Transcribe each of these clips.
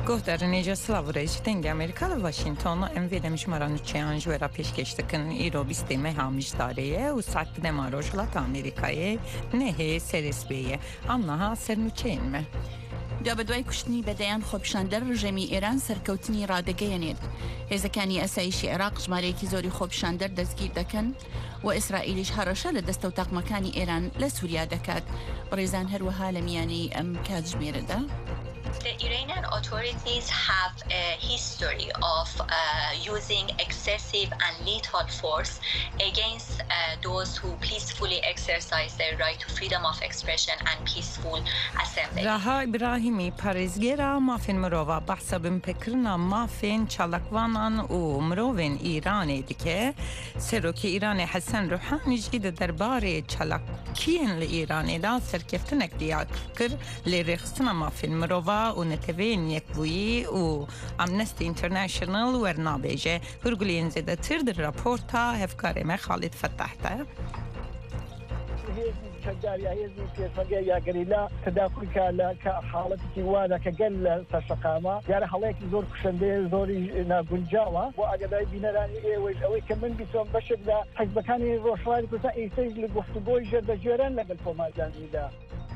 Gohdarın Slavrej dengi Amerika و واشنگتن ام ویدمش مرانو چیانج و را پیشکش دکن ایرو بیستیمه همیش داریه و ساعت دماروجلات آمریکایی نه سرس بیه آنها سرنوچین مه دو بدوی کشتنی بدیان خوبشاندر رژیمی ایران سرکوتنی رادگەیەنێت هێزەکانی ئەسایشی عێراق ژمارەیەکی زۆری خۆپیشاندەر دەستگیر دەکەن و ئیسرائیلیش هەڕەشە لە دەستە و تاقمەکانی ئێران لە سووریا دەکات ڕێزان هەروەها لە میانەی ئەم کاتژمێرەدا The Iranian authorities have a history of using excessive and lethal force against those who peacefully exercise their right to freedom of expression and peaceful assembly. راها إبراهيمي باريزجيرا مافين مروفا بحسب مفكرنا مافين شالكوانان ومروفين إيراني دكه سروكي إيراني حسن روحاني جديد درباري شالكين لإيراني دا سركفتنك دياكر لرخصنا مافين مروفا ونتبين يكوي و أمنستي انترناشنال ورنابيجه هرقلين زيادة ترد الرابورتا هفكاري ما خالد فتحته شجاري هيزي كيفجا يا قريلا تداخل كحالتي وانا كجل سشقامة يعني حالك زور كشندي زوري ناقنجاوا وأجداي بينراني أوي كمان بيسون بشر لا حسب كاني روشواري كنت إيساج لقفتبوي جد جيران لقل فما جاني دا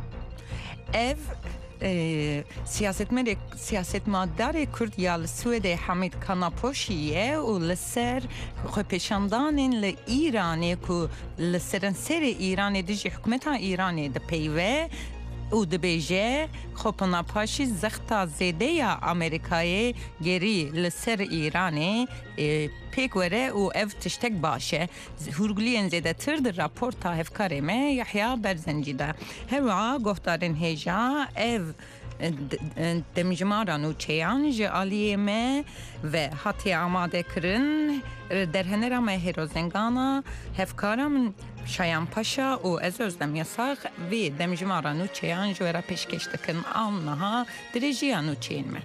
سیاستمدار کرد یا سوئد حمید کاناپوشیه و لسر خپشاندان لإيران کو لسرن سر إيران دیجی حکومت ایران د پیوه او د بیجه خپنا پاشی زختا زیده یا امریکای گری لسر ایران پیکوره او اف تشتک باشه هرگلین زیده تر در راپورتا هفکاره می یحیا برزنجیده هوا گفتارن هیجا اف دمجماران و چیان جالیه می و حتی آماده کرن در هنرا می هیروزنگانا هفکارم شایان پاشا و از özlem yasak ve demjmaran u çeyan jwera peşkeş dikin anha درجیان u çین me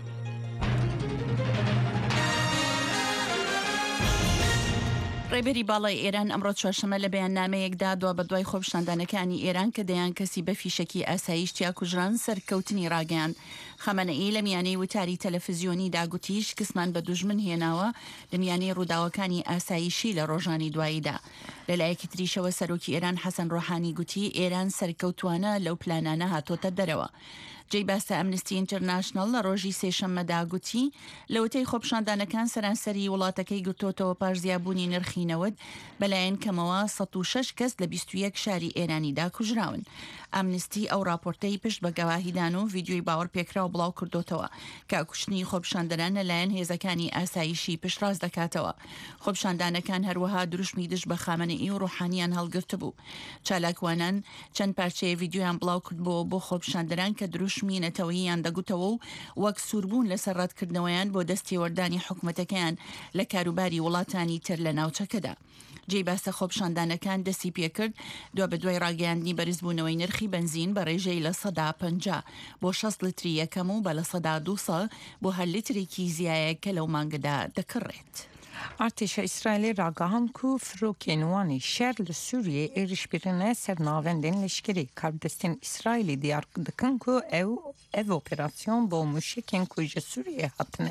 ڕێبەری باڵای ئێران ئەمڕۆ چوارشەمە لە بەیاننامەیەکدا دوا بە دوای خۆپیشاندانەکانی ئێران کە دەیان کەسی بە فیشەکی ئاسایشتیا کوژران سەرکەوتنی ڕاگەیاند خەمەنەئی لە میانەی وتاری تەلەڤیزیۆنی داگوتیش کەسمان بە دوژمن هێناوە لە میانەی ڕووداوەکانی ئاسایشی لە ڕۆژانی دواییدا لەلایەکی تریشەوە سەرۆکی ئێران حەسەن ڕۆحانی گوتی ئێران سەرکەوتوانە لەو پلانانە هاتۆتە دەرەوە جێی باسە ئەمنستی ئینتەرناشنەڵ لە ڕۆژی سێشەممەدا گوتی لەوتەی خۆپیشاندانەکان سەرانسەری وڵاتەکەی گرتوتەوە پاش زیابوونی نرخینەوەت بەلایەن کەمەوە 106 کەس لە 21 شاری ئێرانیدا کوژراون ئەمنستی ئەو راپۆرتەی پشت بە گەواهیدان و ڤیدیۆی باوەڕ پێکراو بڵاو کردوتەوە کە کوشتنی خۆپیشاندەران لەلایەن هێزەکانی ئاسایشی پشتڕاست دەکاتەوە خۆپیشاندانەکان هەروەها دروشمی دش بە خامنەئی و ڕوحانیان هەڵگرت بوو چالاکوانان چەند پارچەیە ڤیدیۆیان بڵاو کردبووە بۆ خۆپیشاندەران کە دروشمی نەتەوەییان دەگوتەوە و وەک سووربوون لەسەر ڕەتکردنەوەیان بۆ دەستی وەردانی حکومەتەکەیان لە کاروباری وڵاتانی تر لە ناوچەکەدا جێی باسە خۆپیشاندانەکان دەستی پێکرد دو بە دوای ڕاگەیاندنی بەرزبوونەوەی نرخی بنزین بە ڕێژەی لە 150 بۆ 6 لتری یەکەم و بە لە 100 بۆ هەر لیترێکی زیایە کە لەو مانگەدا دەکڕێت. ارتش اسرائیل راگاهان کو فروکینوانی شر لسوریه ایرش birine sernavendin leşkeri kardestin İsraili diyar dikın ku ev operasyon boğmuşken kuje Suriye hatine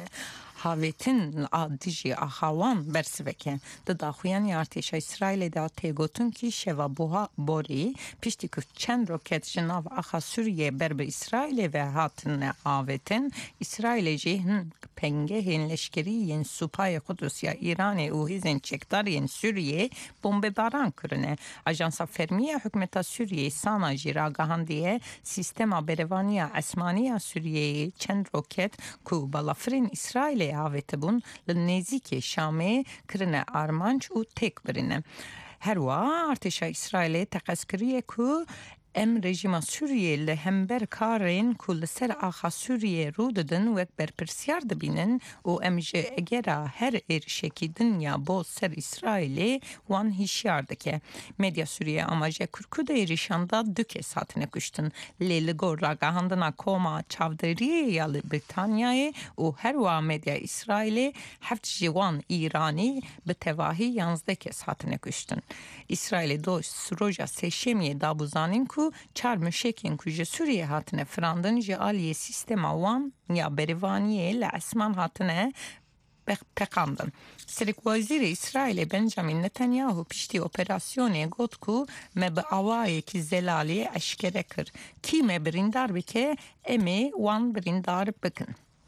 havetin adici ahawan bersiveke da daxuyan ارتش اسرائیل da tegotun ki şeva buha bori pişti ku çen roket jinav aha Suriye berbe İsrail ve hatine havetin İsrail jehn pengehin leşkeri yen supay Kudüsya İran'e u hizin çektar yen Suriye bombebaran kırne ajansa fermiye hükümeta Suriye sana jiragahan diye sistema berevaniya esmaniya Suriye çen roket ku balafrin İsrail'e avete bun lnezike Şam'e kırne armanç u tek birine herwa arteşa İsrail'e tekaskiriye ku ام رژیم سوریه لهمبر کارین کل سر آخا سوریه رو دادن و بر پرسیار دبینن و ام اگرا هر ارشکی دنیا با سر اسرائیل وان هشیار دکه مدیا سوریه آماجه کرکود ایریشاندا دو کس هاتنه کشتن لیلگور راگاهاندنا کوما چاودریه یال بریتانیای و هر وا مدیا اسرائیل هفت جوان ایرانی به تواهی 11 کس هاتنه کشتن اسرائیل دو روژا سشمی دابوزانین کو کو چار مشکین کو جه سوریه هاتنه فراندن جه آلیه سیستم وان یا بریوانیه لعسمان هاتنه پقاندن. سرک وزیر اسرائیل بنجامین نتانیاهو پشتی اپراسیونه گفت کو به آوایی که زلالی اشکره کر کی بریندار بکه امی وان بریندار بکن.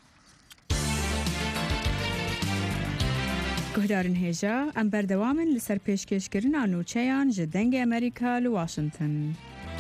گهدارن هجا ام بردوامن لسر پیشکشکرین آنوچهان جدنگ امریکا لواشنطن.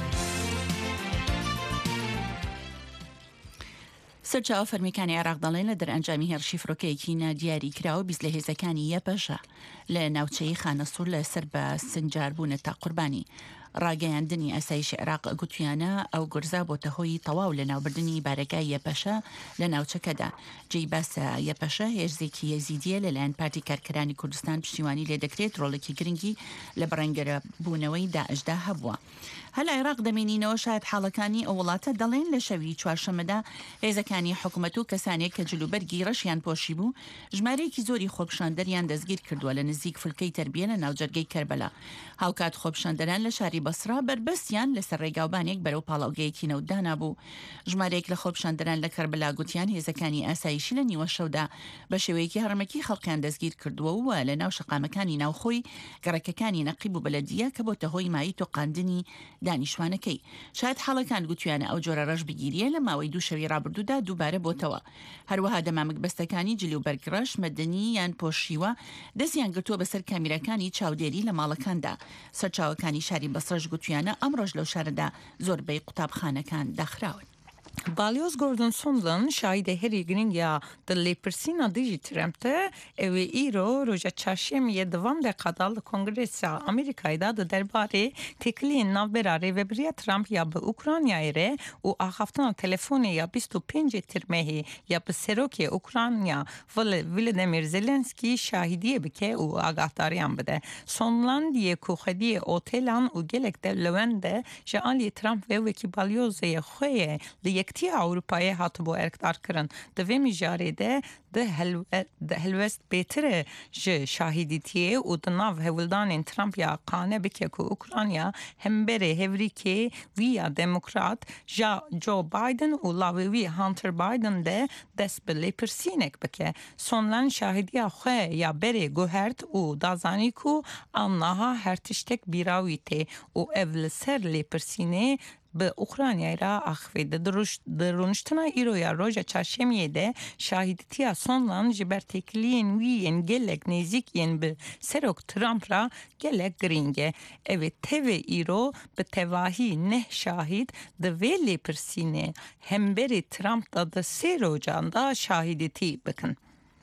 سەرچاوە فەرمیەکانی عێراق دەڵێن لە دەرئەنجامی هێرشی فڕۆکەیەکی دیاری کراوە بیست لە هێزەکانی یەپەژە لە ناوچەی خانەسوور لەسەر بە سنجاربوونە تا قوربانی. ڕاگەیاندنی ئاسایشی عێراق گوتویانە ئەو گورزا بۆتە هۆی تەواو لە ناوبردننی بارەگای یەپەشە لە ناوچەکەدا. جێی باسە یەپەشە هێرزێکی یەزیدیە لەلایەن پارتی کارکەرانی کوردستان پشتیوانی لێ دەکرێت ڕۆڵێکی گرنگی لە بەڕێنگەرە بوونەوەی داعشدا هەبووە. هەل عێراق دەمێنینەوە شاید حاڵەکانی ئەو وڵاتە دەڵێن لە شەوی چوارشەمەدا هێزەکانی حکوومەت و کەسانێک کە جلوبەرگی ڕەشیان پۆشی بوو ژمارەیەکی زۆری خۆپشاندەریان دەستگیر کردووە لە نزیک فولکەی تەربیە لە ناوجەرگەی کەربەلا. هاوکات خۆپشاندەران لە شاری بەسرا بربەستیان لەسەر ڕێگاوبانێک بەرەو پاڵاوگەیەکی نەودانا بوو. ژمارەیەک لە خۆپشاندەران لە کەربەلا گوتیان هێزەکانی ئاسایشی لە نیوە شەودا بە شێوەیەکی هەڕەمەکی خەڵکیان دەستگیر کردووە و لە ناو شەقامەکانی ناوخۆی گەڕەکەکانی نەقیب و بەلەدیە کە بۆتە هۆی مایی تۆقاندنی دانیشتوانەکەی. شاید حاڵەکان گوتویانە ئەو جۆرە ڕەش بگیریە لە ماوەی دوو شەوی ڕابردوودا دووبارە بۆتەوە. هەروەها دەمامک بەستەکانی جلی و بەرگڕەش مەدەنی یان پۆشیوە دەستیان گرتووە بەسەر کامیرەکانی چاودێری لە ماڵەکاندا. سەرچاوەکانی شاری بەسڕەش گوتویانە ئەمڕۆژ لەو شارەدا زۆربەی قوتابخانەکان داخراون. Balyoz Gordon Sondland şahide heri gringa de lepersina diji Trump'te ve iro roja çarşemye devam de kadal kongresa Amerika'da da derbare tekliğin navberare ve biriya Trump ya bu Ukrayna ere o haftanın telefonu ya 25 tirmehi ya bu seroke Ukrayna Volodymyr Zelenski şahidiye bike o agahtariyan bide. Sondlandiye kuhediye otelan o gelek de levende jali Trump ve ki balyoze khoye یکتی اروپایی هاتو با ارکدار کردن دوی میجاره ده هلوست بهتره شاهدیتیه و دناو هولدان ترامپ یا قانه بکه که اوکراینیا هم بره هوری که ویا دموکرات جو بایدن و لاوی هانتر بایدن ده دست به لیپرسینک بکه سونلان شاهدی خواه یا بره گوهرد و دازانی که آنها هر تشتک بیراویته و اول سر لیپرسینه به اوکراینای را اخوید درونشتنا ایرویا روژا چارشمیه ده شاهدیتی sonlan jibertekliğin viyen gelek nezikiyen be serok Trump ra gelek gringe. Evet teve iro be tevahi neh şahit de veli persine hemberi Trump da serocanda şahideti bakın.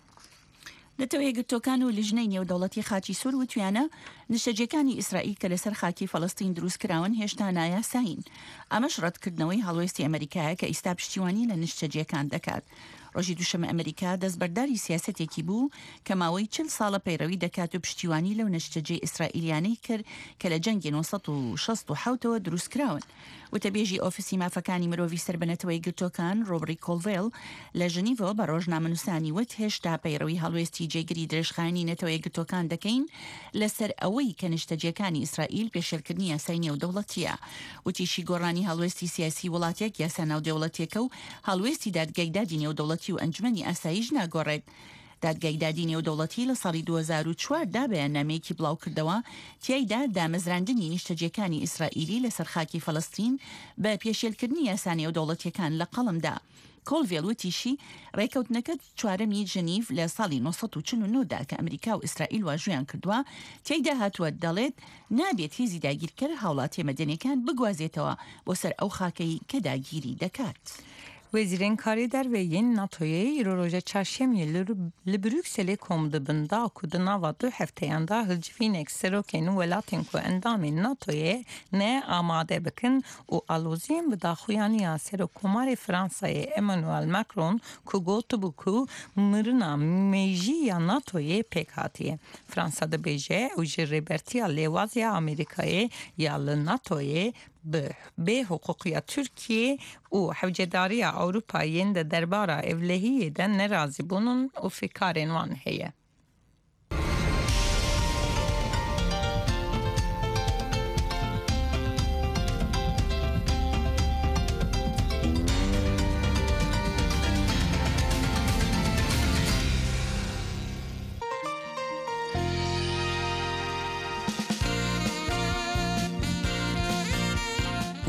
نەتەوەیە گرتۆکان و لیژنەی نێودەوڵەتی خاچی سوور وتویانە نیشتەجیەکانی ئیسرائیل کە لەسەر خاکی فەڵەستین دروستکراون هێشتا نایاساین. ئەمەش ڕەتکردنەوەی هەڵوێستی ئەمریکایە کە ئیستا پشتیوانی لە نیشتەجیەکان دەکات. ڕۆژی دووشەمە ئەمریکا دەستبەرداری سیاسەتێکی بوو کە ماوەی 40 ساڵە پەیڕەوی دەکات و پشتیوانی لەو نیشتەجێ ئیسرائیلیانەی کرد کە لە جەنگی 1967ەوە دروستکراون. وتەبێژی ئۆفیسی مافەکانی مرۆڤی سەربەنەتەوەی گرتۆکان ڕۆبری کۆلڤێل لە ژنیڤەوە بە ڕۆژنامەنووسانی وت هێشتا پەیڕەوی هەڵوێستی جێگیری درێژخانی نەتەوەی گرتۆکان دەکەین لەسەر ئەوەی کە نیشتەجیەکانی ئیسرائیل پێشێلکردنی یاسای نێودەوڵەتیە. وتیشی گۆڕانی هەڵوێستی سیاسی وڵاتێک یاسا ناودەوڵەتیەکە و هەڵوێستی دادگایدادی نێودەوڵەتی و ئەنجومەنی ئاساییش ناگۆڕێت. دادگایدادی نێودەوڵەتی لە ساڵی 2004 دا بەیاننامەیەکی بڵاو کردەوە تیایدا دامەزراندنی نیشتەجیەکانی ئیسرائیلی لەسەر خاکی فەڵەستین بە پێشێلکردنی یاسا نێودەوڵەتیەکان لە قەڵمدا. کۆلڤێل وتیشی ڕێکەوتنەکە چوارەمی ژنیڤ لە ساڵی 1949دا کە ئەمریکا و ئیسرائیل واژویان کردووە تیایدا هاتووە دەڵێت نابێت هێزی داگیرکەر هاوڵاتی مەدەنیەکان بگوازێتەوە بۆ سەر ئەو خاکەی کە داگیری دەکات. Vezirin karider ve yeni NATO'ya İroja çarşemye Brüksel'e komdu bında kuduna vadı hefteyanda hılcvinek serokenu ve latinku endami NATO'ya ne amade bakın o alozim ve daxuyaniya serokumari Fransa'ya Emmanuel Macron ku gotu buku mırına mecliya NATO'ya pek hatiye. Fransa'da beje o jirebertiya levazya Amerika'ya yalı NATO'ya به حقوقی ترکیه و حوجداری اروپایی در درباره اولهیه در نرازی بونن و فکرین وان هیه.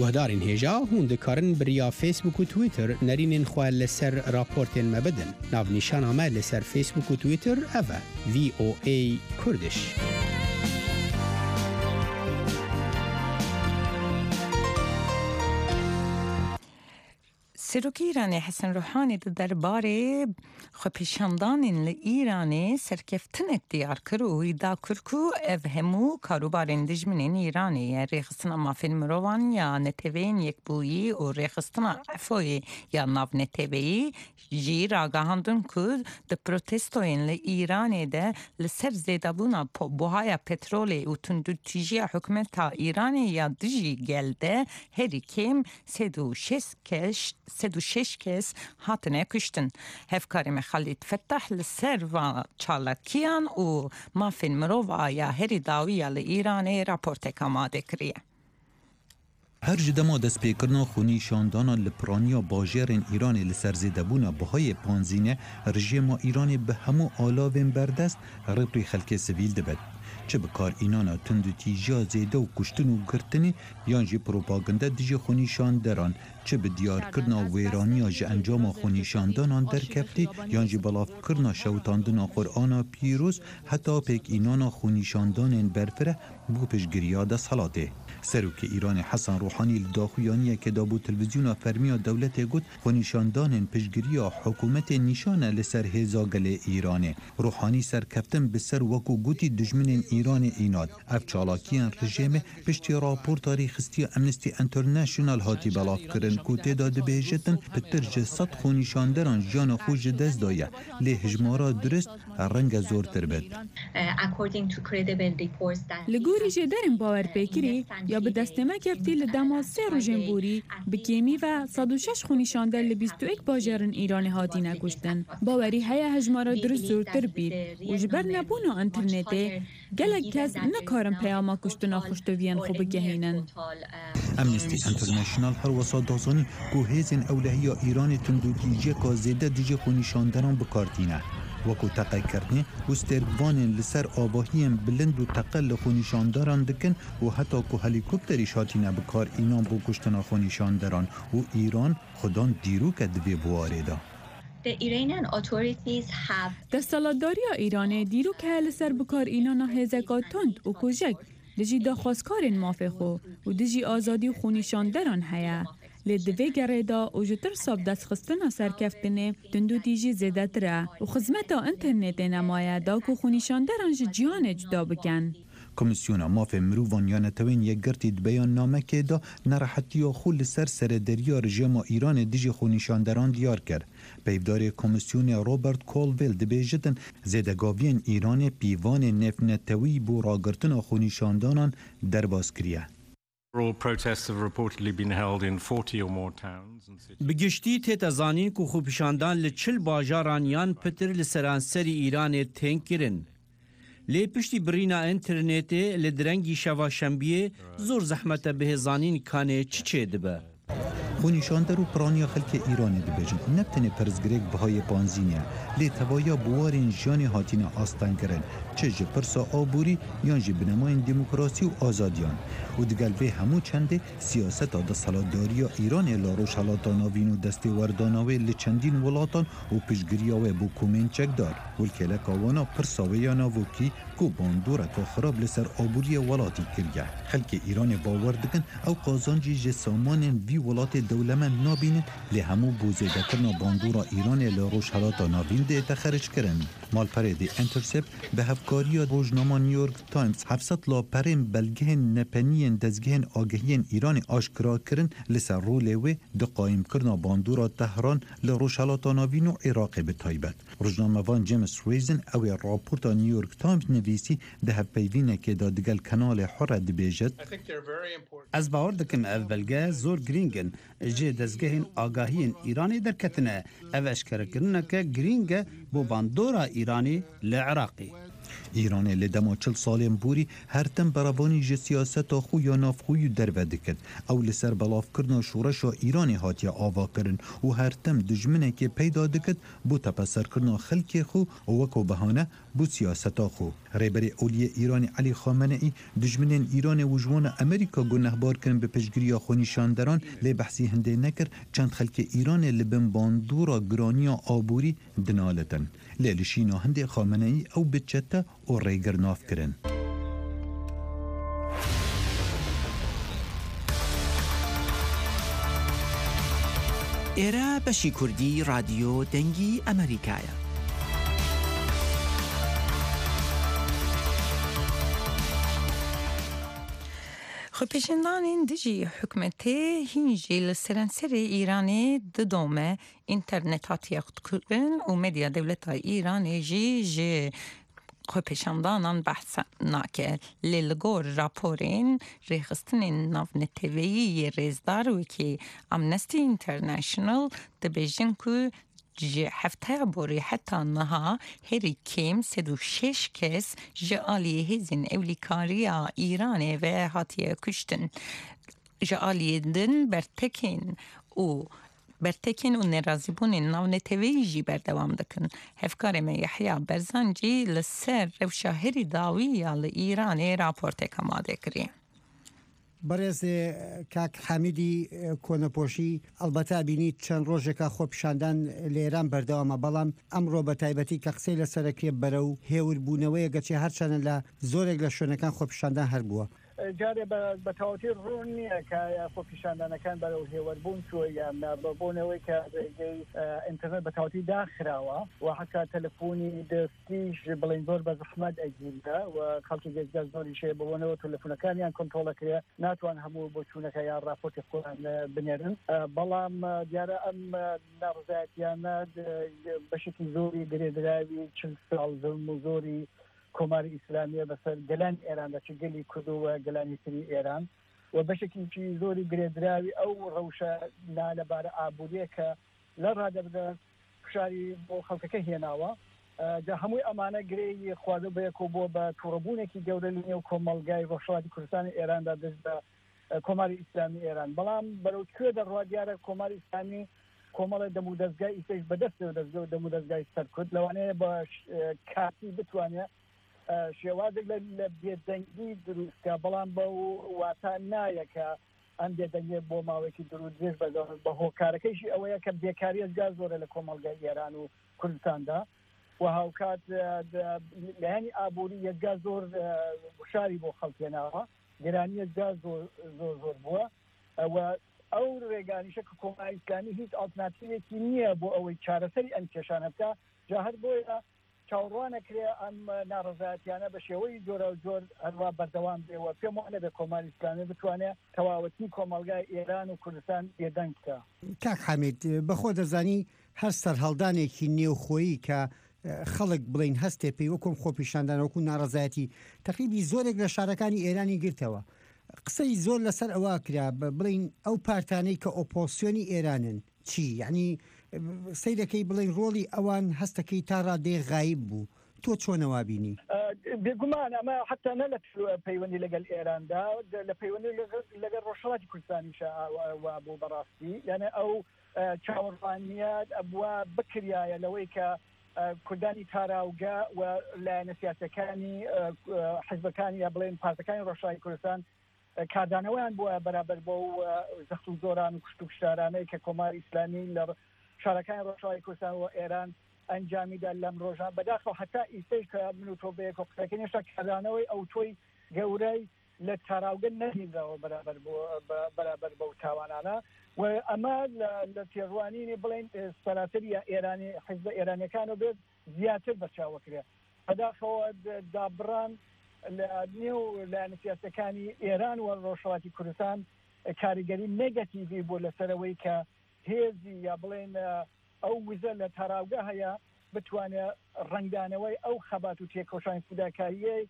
گهدارین هجا هون دکارن بریا فیسبوک و تویتر نرینین خواه لسر راپورتین مبدن. ناو نشان همه لسر فیسبوک و تویتر اوه VOA کردش. سروکی ایرانی حسن روحانی درباره خپیشاندان ایرانی سرکفتنک دیار کرو ایدا کرکو افهمو کاروبارین دجمنین ایرانی ریخستنا مافین مروان یا نتوین یک بویی و ریخستنا افوی یا ناو نتوی جی راگاهاندن کود ده پروتستوین ایرانی ده لسر زیدابونا بوهای پترولی و تندوتیجی حکمتا ایرانی یا دجی گلده هری کم 36 کس هاتنه کشتن. هفکاری مخالید فتح لسر و چالکیان و مافین مرووا یا هری داویه لإیرانی راپورت کاماده کریه. هر جدما دست پیکرنا خونی شاندانا لپرانیا باجرین ایران لسرزیدبونا بهای پانزینه رژیم ایران به همو آلاوین بردست ربری خلک سویل دبد. چه بکار اینانا تندو تیجا زیده و کشتن و گرتنی یانجی پروپاگنده دیجی خونیشان دران چه به دیار کرنا ویرانیا جه انجام خونیشاندانان در کفتی یانجی بلاف کرنا شوتاندنا قرآن پیروز حتی پیک اینانا خونیشاندان برفره بو پشگریا ده صلاته. سروک ایران حسن روحانی لداخویانیه که دابو تلویزیون فرمیا دولت گود خونیشاندان پشگریا حکومت نشانه لسر هزاگل ایرانه. روحانی سرکفتن بسر وکو گوتی دجمن ایران ایناد. اف چالاکیان رژیم پشتی راپور تاریخستی امنستی انترنشنال هاتی بلاف کرن کو تعداد بهجتن پترج صد خونیشاندران جان خوش دست دایه. لی هجمارا درست رنگ زورتر بد. لگوری جدرم باور پیکری یا به دستمه کفتی لدما 3 روژن بوری بکیمی و 106 خونیشاندر ل 21 باجرن ایران هاتی نکشتن. باوری هیا هجمارا درست زورتر بید و جبر نبونا انترنته گلک کس نکارم پیاما کشتنا خوشتویان خوب گهینن. امنستی انترنشنال هر وسط دازانی که هزین اولهی ایران تندوکیجی که زیده دیجی خونیشاندران بکارتینه. وکو تقی کردنی و سترگوان لسر آباهیم بلند و تقل خونیشاندران دکن و حتی که هلیکوپتری شاتینه بکار اینان بو کشتنا خونیشاندران و ایران خودان دیرو که دوی بواره دا. دستالاتداری ایران دیرو که لسر بکار اینان هزکاتند و کجک دجی داخواستکارین مافخو و دجی آزادی و خونیشاندران هیا. لدوی گریدا و جتر صاب دست خستنا سرکفتنه تندو دیجی زیده تره و خدمتا انترنت نمایه دا که خونیشاندران جیان جدا بکن. کمیسیون ماف مروان یا نتوین یک گرتید بیان نامه که دا نراحتی و خول سر دریا رژیم ایران دیجی خونیشاندران دیار کرد. پیفدار کمیسیون روبرت کولویل دبیجتن زیدگاوین ایران پیوان نفنتوی بو راگرتن خونیشاندانان درباز کریه. بگشتی تیت ازانین که خوبشاندان لچل باجاران یان پتر لسرانسری ایران تنگ کرن. لی پشتی برینا انترنتی لدرنگی شوا شنبیه زور زحمت به زانین کانه چه دبه. خونیشاندر و پرانیا خلک ایرانی دبیجن نبتنه پرزگریک بهای پانزینیه لی توایا بوارین جانی هاتین آستان کرن چه جه پرسا آبوری یان جه بنماین دموکراسی و آزادیان و دگل به همو چنده سیاست دا سالاداری ایران لاروش حالاتاناوین و دستی ورداناوی لچندین ولاتان و پشگریاوی بو کومین چک دار ولکلک آوانا پرساویانا وکی کو باندورا که خراب لسر آبوری ولاتی کرگه خلک ایران باور دکن او قازانجی جه سامان وی ولات دولمن نابینه لی همو بوزیده کرنا باندورا ایران لاروش حالاتاناوین ده تخرج کرن مال پره دی انترسپت به هفکاری روزنامه نیویورک تایمز 700 لا پریم بلگه نپنین دزگه آگهی ایران آشکرا کرن لسر رولوی ده قایم کرنا باندورا تهران لروش حالاتاناوین و عراق به تایبت روزنامه وان جیمز ریزن او راپورت نیویورک تایمز نویسی ده هفپیوینه که دادگل کانال حر دبیجت از باور دکم اولگه زور گرینگن جه دزگه آگاهی ایرانی در کتنه او اشکر کرنه که گرینگه بو باندورا ایرانی لعراقی ایران لدما 40 سالên بورî her tim beravanî ji siyaseta xwe ya navxwî derve dikir. Ew li ser belavkirina şoreşa Îranê hatiye avakirin û her tim dijminekê peyda dikit bû tepeserkirina xelkê xwe û weko behane bû siyaseta xwe. Rêberê Oliyê Îranê Elî Xameneî dijminên Îranê û ji wan Amerîka gunehbar kirin bi piştgiriya xwenîşanderan lê behsî hindê nekir çend xelkê Îranê li bin bandora giraniya aborî dinalitin. Lê li şîna hindê Xameneî ew bi çete û rêgir nav kirin. ئێرە بەشی کوردی رادیۆ دەنگی ئەمریکایە. خۆپێشاندانên dijî hikûmetê hîn jî li serenserê Îranê didome înternet hatiye xwekirin û medya dewleta Îranê jî ji xwepeşandanan behs nake. Lê li gor raporên rêxistinên navneteveyî rêzdar wekî Amnesty International dibêjin ku ji hefteya borî heta niha herî kêm 36 kes ji aliyê hêzên ewlîkariya Îranê ve hatiye kuştin. Ji aliyê din bertekên û nerazîbûnên navneteveyî jî berdewam dikin. Hevkarê me Yehya Berzan jî li ser rewşa herî dawî ya li Îranê raportek amade kiriye. بەڕێز کاک حەمیدی کۆنەپۆشی ئەلبەتا بینیت چەند ڕۆژێکە خۆپیشاندان لە ئێران بەردەوامە بەڵام ئەمڕۆ بە تایبەتی کە قسەی لەسەرەکێ بەرە و هێوربوونەوەیە گەچێ هەرچەنە لە زۆرێک لە شوێنەکان خۆپیشاندان هەر بووە. جارێ بە تەواوەتی ڕوون نییە کە خۆپیشاندانەکان بەرەو هێوەربوون چوە یان بۆنەوەی کە ڕێگەی ئینتەرنێت بە تەواوەتی داخراوە و حتا تەلەفۆنی دەستیش بڵین زۆر بە زەحمەت ئەگیردا و خەڵکی گەزگاز زۆری شێ بەبوونەوە تەلەفۆنەکانیان کۆنترۆڵەکرێ ناتوان هەموو بۆ چوونەکە یان راپۆرتی خۆیان بنێرن بەڵام دیارە ئەم ناڕزایەتیانە بەشێکی زۆری درێدراوی 40 ساڵ زەڵم و زۆری کۆماری ئیسلامیە بەسەر گەلان ئێران دەچ گەلی کورد و گەلانی تری ئێران و بەشێکی زۆری گرێدراوی ئەو ڕەوشە لەبارە ئابووریە کە لە ڕادەبدە فشاری بۆ خەڵکەکە هێناوە جا هەمووی ئەمانە گرەی خواردە بەیەکۆ بۆ بە تووڕەبوونێکی گەورە لە نێو کۆمەڵگای ڕۆژهەڵاتی کوردستانی ئێراندا دەست بە کۆماری ئیسلامی ئێران بەڵام بەرەو کوێ دەڕوا دیارە کۆماری ئیسلامی کۆمەڵە دەمو دەستگای ئیسش بەدەستەوە دەستگە دەمو دەستگای سەرکرد لەوانەیە بە کاتی بتوانێت شێوازێک لە بێدەنگی دروستکە بەڵام بە واتان نایە کە ئەم بێدەنگێ بۆ ماوەیەکی درود درێژ بە هۆکارەکەیشی ئەوەیە کە بێکاری ئەزگا زۆرە لە کۆمەڵگای ئێران و کوردستاندا و هاوکات لەیانی ئابووری یەکگا زۆر وشاری بۆ خەڵکێناوە گەرانی یەکگا زۆر بووە ئەو ڕێگانیشە کە کۆماری ئیسلامی هیچ ئالتەرناتیڤێکی نییە بۆ ئەوەی چارەسەری ئەم کێشانە بکە جا هەر بۆیە چاوەڕوانەکرێ ئەم ناڕزایەتیانە بە شێوەی جۆرە و جۆر هەروە بەردەوام بێەوە پێم وانە بە کۆماری ئیسلامی بتوانێت تەواوەتی کۆمەلگای ئێران و کوردستان بێدەنگ بکە. کاک حەمید بەخۆ دەزانی هەر سەرهەڵدانێکی نێوخۆیی کە خەڵک بڵین هەستێ پێی وەکۆم خۆپیشاندانەوەکو ناڕزایەتی تەقریبی زۆرێک لە شارەکانی ئێرانی گرتەوە. قسەی زۆر لەسەر ئەوە کرا بڵین ئەو پارتانەی کە ئۆپۆسیۆنی ئێرانن چی یعنی سیرەکەی بڵین ڕۆڵی ئەوان هەستەکەی تا ڕادێ غایب بوو تۆ چۆنەوە بینی؟ بێگومان ئەمە حتا نە لە پەیوەندی لەگەڵ ئێراندا لە پەیوەندی لەگەڵ ڕۆژهەڵاتی کوردستانیشە بۆ بەڕاستی یعنی ئەو چاوەڕوانیات ئەبووە بکریایە لەوەی کە کوردانی تاراوگە و لایەنە سیاسەکانی حیزبەکانی یا بڵێن پارتەکانی ڕۆژهەڵاتی کوردستان کاردانەوەیان بووە بەرابەر بۆ زەخت و زۆران و کوشت و کوشتارانەی کە کۆماری ئیسلامی لە شارەکانی ڕۆژهەڵاتی کوردستان و ئێران ئەنجامیدا لەم ڕۆژان بەداخەوە حتا ئیسەی کە من و تۆ بەیەکۆ قسەکەین هێشتا کاردانەوەی ئەو تۆی گەورەی لە تاراوگە نەهێنراوە بەرابەر بەو تاوانانە و ئەمە لە تێڕوانینی بڵێن سەراتریە ئێرانی حیزبە ئێرانیەکانە بێت زیاتر بەرچاوەکرێ بەداخەوە دابڕان لە نێو لایەنە سیاسەکانی ئێران و ڕۆژهەڵاتی کوردستان کاریگەری نێگەتیڤی بۆ لەسەرەوەی کە هێزی یا بڵێن ئەو وزە لە تاراوگە هەیە بتوانێت ڕنگدانەوەی ئەو خەبات و تێکۆشانی فوداکاریەی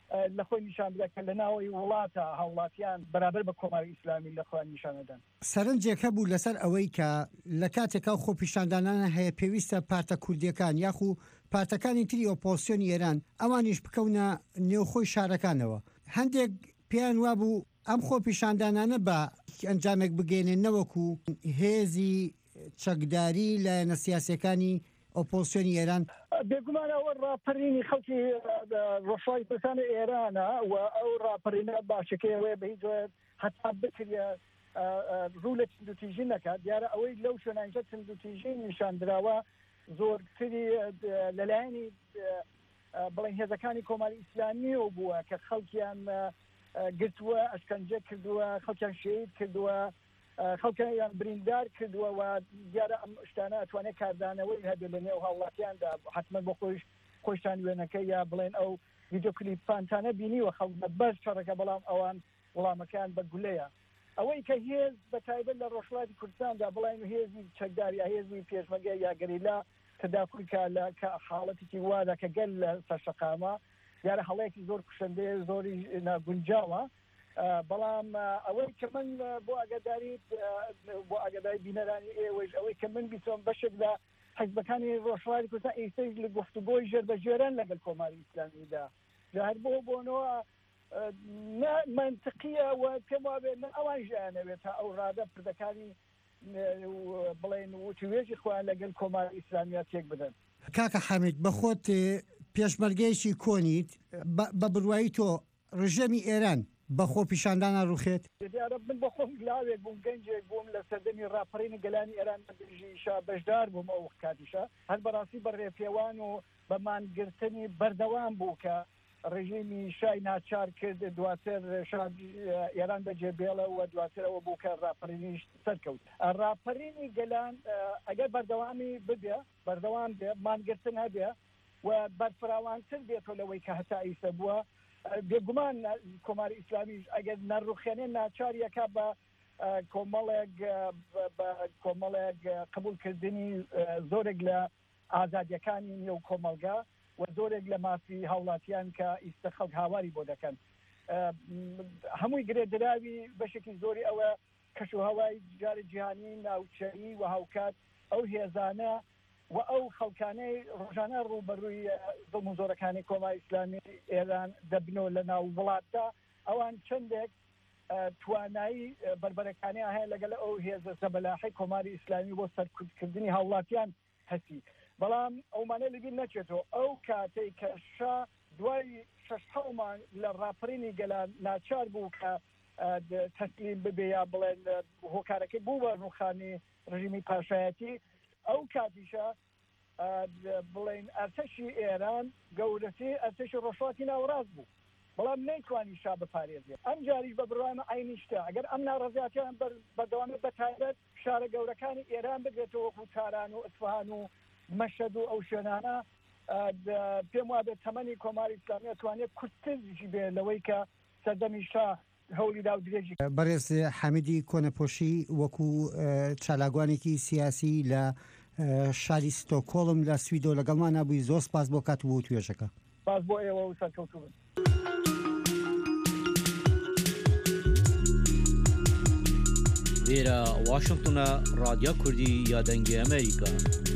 لە خۆی نیشان بدە کە لە ناوەی وڵاتە هاوڵاتیان بەرابەر بە کۆماری ئیسلامی لە خۆیان نیشانەدەن. سەرنجێکە بوو لەسەر ئەوەی کە لە کاتێکا خۆپیشاندانانە هەیە پێویستە پارتە کوردیەکان یاخو پارتەکانی تری ئۆپۆزیسیۆنی ئێران ئەوانیش بکەونە نێوخۆی شارەکانەوە. هەندێک پێیان وابوو ئەم خۆپیشاندانانە بە ئەنجامێک بگەێنێن نەوەکو هێزی چەکداری لایەنە سیاسیەکانی ئۆپۆزیسیۆنی ئێران. بێگومانەوە ڕاپەرینی خەڵکی ڕۆژاوی کوردستانی ئێرانە و ئەو ڕاپەرینە باشەکەیەوەیە بە هیچ هەتا بکرێ ڕوو لە چندوتیژی نەکات. دیارە ئەوەی لەو شوێنانجە چندوتیژی نیشاندراوە زۆرتری لەلایەنی بڵێن هێزەکانی کۆماری ئیسلامیەوە بووە کە خەڵکیان گرتووە، ئەشکەنجە کردووە، خەڵکیان شەهید کردووە، خەڵکیان بریندار کردووە و دیارە ئەم شتانە ئەتوانێت کاردانەوەی هەبێت لە نێو هاوڵاتیاندا حتممە بۆ خۆشتان وێنەکە یا بڵێن ئەو ڤیدیۆ کلیپانتانە بینیوە خەڵک بەس شەڕەکە بەڵام ئەوان وەڵامەکان بە گولەیە. ئەوەی کە هێز بە تایبەت لە ڕۆژهەڵاتی کوردستاندا بڵێن هێزی چەکداری یا هێزی پێشمەرگە یا گەریلا تدافعکە لە حاڵەتێکی وادا کە گەل لە سەرشەقامە دیارە هەڵەیەکی زۆر کوشندەیە زۆری ناگونجاوە. بەڵام ئەوەی کە من بۆ ئاگاداری بینەرانی ئێوەش ئەوەی کە من بیتۆم بەشێک لە حیزبەکانی ڕۆژهەڵاتی کوردستان ئێستاش لە گفتوگۆی ژێربەژێران لەگەڵ کۆماری ئیسلامیدا هەر بۆنەوە منطقیە و پێم وابێ من ئەوان ژیانەوێت تا ئەو ڕادە پردەکانی بڵێن وتوێژی خۆیان لەگەڵ کۆماری ئیسلامیا تێک بدەن. کاکە حەمید بەخۆت پێشمەرگەیەکی کۆنیت بە بڕوایی تۆ ڕژەمی ئێران بە خۆپیشاندانە ڕوخێت؟ دیارە من بە خۆم لاوێک بووم گەنجێک بووم لە سەردەمی ڕاپەڕینی گەلانی ئێران بەژیشا بەشدار بووم ئەو کاتیشە هەر بەڕاستی بە ڕێپێوان و بەمانگرتنی بەردەوام بوو کە ڕژیمی شای ناچار کرد دواتر ئێران بەجێبێڵە و دواترەوە بوو کە ڕاپەڕینیش سەرکەوت. ڕاپەڕینی گەلان ئەگەر بەردەوامی ببێ بەردەوام بێ مانگرتن هەبێ و بەرفراوانتر بێتەوە لەوەی کە هەتا ئیسە بووە بێگومان کۆماری ئیسلامیش ئەگەر نەڕوخێنێ ناچاریەکە بە کۆمەڵێک قبولکردنی زۆرێک لە ئازادیەکانی نێو کۆمەلگا و زۆرێک لە مافی هاوڵاتیان کە ئیسە خەڵک هاواری بۆ دەکەن. هەمووی گرێدراوی بەشێکی زۆری ئەوە کەشوهەوای جاری جیهانی ناوچەیی و هاوکات ئەو هێزانە و ئەو خەڵکانەی ڕۆژانە ڕوبەڕووی دڵ و زۆرەکانی کۆماری ئیسلامی ئێران دەبنەوە لە ناو وڵاتدا ئەوان چندێک توانایی بربەرەکانی هەیە لەگەڵ ئەو هێزە زەبەلاحی کۆماری ئیسلامی بۆ سەرکوتکردنی هاوڵاتیان هەسی. بەڵام ئەومانە لەبیر نەچێتەوە ئەو کاتەی کە دوای 6 مانگ لە ڕاپەڕینی گەلان ناچار بوو کە تەسلیم ببێ یا بڵێن هۆکارەکەی بوو بە ڕوخانی ڕژیمی پاشایەتی ئەو کاتیشە بڵێن ئەرتەشی ئێران گەورەتی ئەرتەشی ڕۆژهەڵاتی ناوەڕاست بوو بەڵام نەیتوانی شا بپارێزێت. ئەم جاریش بە بڕوایمە عینی شتە ئەگەر ئەم ناڕەزیاتیان بەردەوامێت بەتایبەت شارە گەورەکانی ئێران بگرێتەوە وەکو تاران و ئەسفەهان و مەشەد و ئەو شوێنانە پێم وابێت تەمەنی کۆماری ئیسلامی ئەتوانێت کورتترژی بێ لەوەی کە سەردەمی شا هەولی دا و درێژی. بەڕێز حەمیدی کۆنەپۆشی وەکو چالاگوانێکی سیاسی لە شاری ستۆکۆڵم لە سویدۆ لەگەڵمان نبووی زۆر سپاس بۆ کات بۆ توێژەکە. سپاس بۆ ئێوە و سەرکەوتوو بن. لێرە واشنگتنە رادیۆ کوردی یا دەنگی ئەمریکا.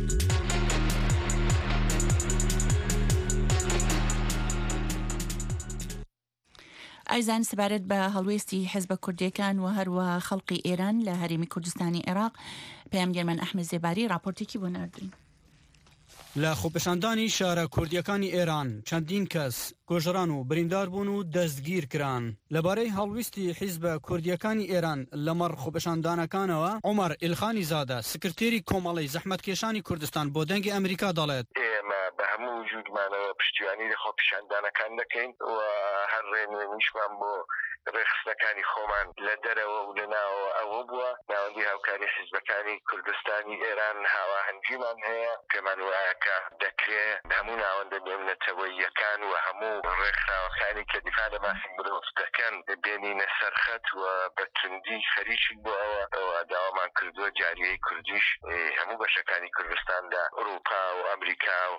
ئایزان سەبارەت بە هەڵوێستی حیزبە کوردیەکان و هەروە خەڵقی ئێران لە هەرێمی کوردستانی عێراق پەیامگەرمان ئەحمەد زێباری راپۆرتێکی بۆ ناردوین. لە خۆپیشاندانی شارە کوردیەکانی ئێران چەندین کەس گۆژەران و بریندار بوون و دەستگیر کران. لەبارەی هەڵویستی حیزبە کوردیەکانی ئێران لەمەڕ خۆپیشاندانەکانەوە عومەر ئیلخانی زادە سکرتێری کۆمەڵی زەحمەتکێشانی کوردستان بۆ دەنگی ئەمریکا دەڵێت ئێمە بە هەموو وجودمانەوە پشتیوانی خۆپیشاندانەکان دەکەین و هەر ڕێنوێنیشمان بۆ ڕێخستەکانی خۆمان لە دەرەوە و لەناوە ئەوە بووە ناوەندی هاوکاری حیزبەکانی کوردستانی ئێران هاواهەنگیمان هەیە پێمان وایە کە دەکرێت هەموو ناوەندە نێونەتەوەییەکان و هەموو ڕێکخراوەکانی کە دیفاع لە مافی مرۆڤ دەکەن بێنینە سەرخەت و بە توندی خەریکی بۆ ئەوە داوامان کردووە جاریەی کوردیش هەموو بەشەکانی کوردستاندا ئەوروپا و ئەمریکا و هەموو جیهان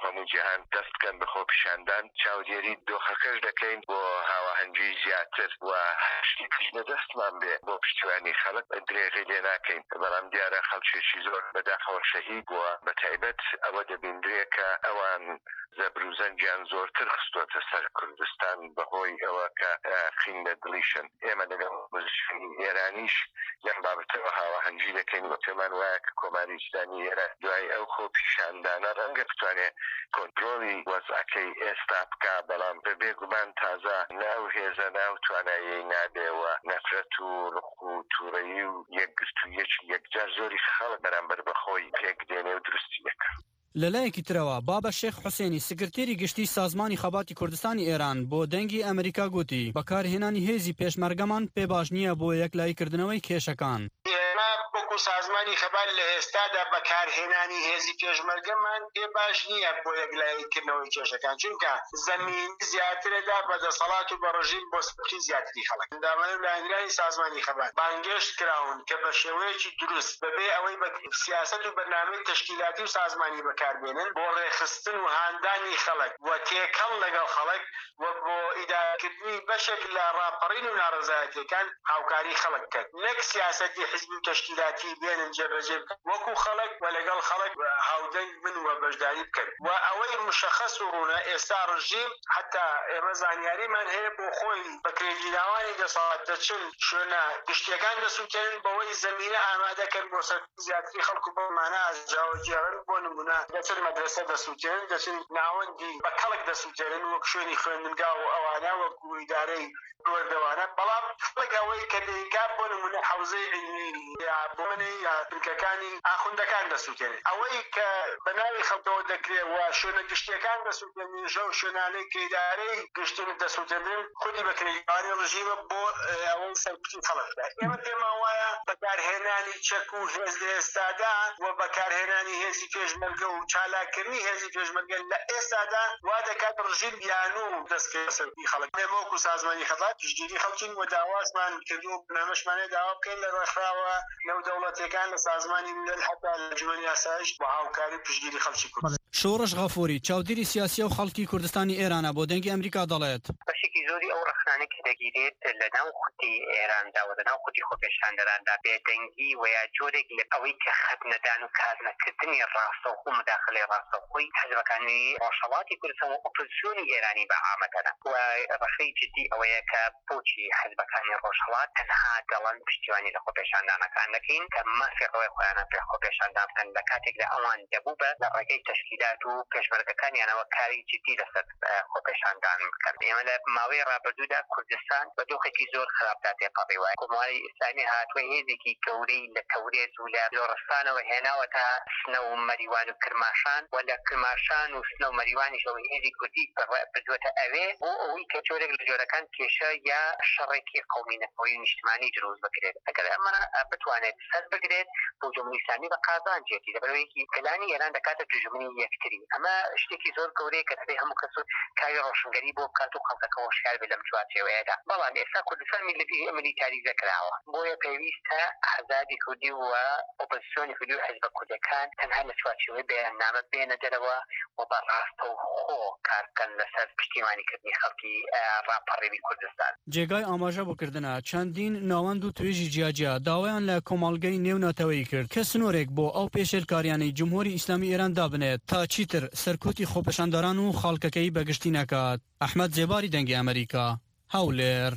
جیهان دەستکەن بە خۆپیشاندان چاودێری دۆخەکەش دەکەین بۆ هاوەهەنگی زیاتر و هەشتی لە دەستمان بێ بۆ پشتیوانی خەڵک درێژەی لێ ناکەین بەڵام دیارە خەڵکێکی زۆر بەداخەوە شەهید بووە بە تایبەت ئەوە دەبیندرێ کە ئەوان زەبروزەنجیان زۆرتر خستوەتە سەر کوردستان بەهۆی ئەوە کە خینە دڵیشن ئێمە لەگەڵ وەزشی ئێرانیش لەم بابەتەوە هاوەهەنگی دەکەین و پێمان وایە کە کۆماری ئیسلامی ئێران دوای ئەو خۆپیشاندانە ڕەنگە بتوانێت کۆنترۆلی وەزعەکەی ئێستا بکا بەڵام بەبێ گومان تازە ناو هێزە ناو توانایی نابێەوە نەفرەت و ڕق و تووڕەیی و یەکگرتوویەکی یەکجار زۆری خەڵک بەرامبەر بەخۆی پێک دێنێ و درستی دەکات. لەلایەکی ترەوە بابە شێخ حوسێنی سکرتێری گشتی سازمانی خەباتی کوردستانی ئێران بۆ دەنگی ئەمریکا گوتی بەکارهێنانی هێزی پێشمەرگەمان پێ باش نییە بۆ یەکلایکردنەوەی کێشەکان. وەکو سازمانی خەبات لە ئێستادا بەکارهێنانی هێزی پێشمەرگەمان پێ باش نییە بۆ یەکلایکردنەوەی کێشەکان چونکە زەمین زیاترەدا بەدەسەڵات و بە ڕژیم بۆ سپکی زیاتری خەڵک ئەندامانە لایەنرانی سازمانی خەبات بانگێشت کراون کە بە شێوەیەکی دروست بەبێ ئەوەی بە سیاست و بەرنامەی تەشکیلاتی و سازمانی بەکاربێنن بۆ ڕێخستن و هاندانی خەڵک و تێکەڵ لەگەڵ خەڵک و بۆ ئیدارەکردنی بەشێک لە ڕاپەڕین و ناڕەزایەتیەکان هاوکاری خەڵک کرد نەک سیاسەتی حزبی و تەشکیلاتی بێنن جێبەجێ وەکو خەڵک و لەگەڵ خەڵک هاودەنگ بن و بەشداری بکەن و ئەوەی مشخص و ڕوونە ئێستا ڕژیم حتا ئێمە زانیاریمان هەیە بۆ خۆی بەکرێگیراوانی دەسەڵات دەچن شوێنە گشتیەکان دەسووتێنن بەوەی زەمینە ئامادەکەن بۆ سەر زیاتری خەڵکو بەمانە ئاجاوەجێڕن بۆ نمونە دەچن مەدرسە دەسووتێنن دەچن ناوەندی بە کەڵک دەسووتێنن وەک شوێنی خوێندنگا و ئەوانە وەکو ئیدارەی وەردەوانە بەڵام فڵگەوەی کە دەیکات بۆ نمونە حوزەی علمی یا بۆنەی یا بنکەکانی ئاخوندەکان دەسووتێنن ئەوەی کە بە ناوی خەڵکەوە دەکرێت و شوێنە گشتیەکان دەسووتێنن ژە و شوێنانەی کە ئیدارەی گشتن دەسووتێنن خودی بەکرێگیرانی ڕژیمە بۆ ئەوەی سەرکوتی خەڵکدا ئێمە پێمان وایە بەکارهێنانی چەک و هێز لە ئێستادا و بەکارهێنانی هێزی پێشمەرگە و چالاکردنی هێزی پێشمەرگە لە ئێستادا وا دەکات ڕژیم بیانوو دەستکەوتە سەرکوتی خەڵک ئێمە وەکو سازمانی خەبات پشتگیری خەڵکین و داوازمان کردو و بنامەشمانێ داوا بکەین لە ڕێکخراوە نێو دەوڵەتیەکان لە سازمانی ملل حتا لە جوانی یاسایش بۆ هاوکاری پشتگیری خەڵکی کورد. شۆڕش غەفوری چاودێری سیاسی و خەڵکی کوردستانی ئێرانە بۆ دەنگی ئەمریکا دەڵێت بەشێکی زۆری ئەو ڕخنانە کە دەگیرێت لە ناو خوتی ئێراندا و لە ناو خوتی خۆپیشاندەراندا بێدەنگی و یا جۆرێک لە ئەوەی کە خەبنەدان و کارنەکردنی ڕاستەوخۆ و مداخلەی ڕاستەوخۆی حەزبەکانی ڕۆژهەڵاتی کوردستان و ئۆپۆزیسیۆنی ئێرانی بەعامەتەنە و ڕەخەی جدی ئەوەیە کە بۆچی حەزبەکانی ڕۆژهەڵات تەنها دەڵێن پشتیوانی لە خۆپیشاندانەکان دەکەین کە مافێڕەوەی خۆیانە پێ خۆپیشاندان بکەن لە کاتێکدا ئەوان دەبوو بە لە ڕێگەی تەشکیلات و پێشمەرگەکانیانەوە کاری جدی لەسەر خۆپیشاندان بکەن. ئێمە لە ماوەی ڕابردوودا کوردستان بە دۆخێکی زۆر خراپدا تێپەڕی وایە کۆماری ئیسلامی هاتووە هێزێکی گەورەی لە کەورێز و لە زۆرستانەوە هێناوە تا سنە و مەریوان و کرماشان و لە کرماشان و سنە و مەریوانیشەوە هێزی کوردی بردووەتە ئەوێ بۆ ئەوەی کە جۆرێک لە جۆرەکان کێشە یا شەڕێکی قەومی نەفەوەی و نیشتمانی دروست بکرێت. ئەگەر ئەمە بتوانێت سەر بگرێت بۆ جمهوری ئیسلامی بە قازان جێتی لەبەرەوەیەکی کەلانی ئێران دەکاتە دژمنی یەکتری. ئەمە شتێکی زۆر گەورەیە کە دەبێت هەموو کەس کاری ڕۆشنگەری بۆ بکات و خەڵکەکە هۆشیار بێت لەم چوارچێوەیەدا. بەڵام ئێستا کوردستان میلیتاریزە کراوە بۆیە پێویستە ئازادی کوردی و ئۆپۆزیسیۆنی کوردی و حیزبە کوردەکان تەنها لە چوارچێوەی بەیاننامە بێنە دەرەوە و بە ڕاستەوخۆ کار بکەن لەسەر پشتیوانیکردنی خەڵکی ڕاپەڕێوی کوردستان. جێگای ئاماژە بۆکردنە چەندین ناوەند و توێژی جیاجیا داوایان لە کۆمەڵگەی نێوناتەوەی کرد کە سنوورێک بۆ ئەو پێشێرکاریانەی جمهوری ئیسلامی ئێران دابنێت تا چیتر سەرکوتی خۆپیشاندەران و خەڵکەکەی بەگشتی نەکات. ئەحمەد جێباری دەنگی ئەمریکا هەولێر.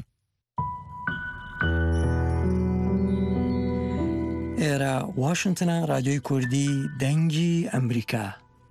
ئێرە واشنگتنە رادیۆی کوردی دەنگی ئەمریکا.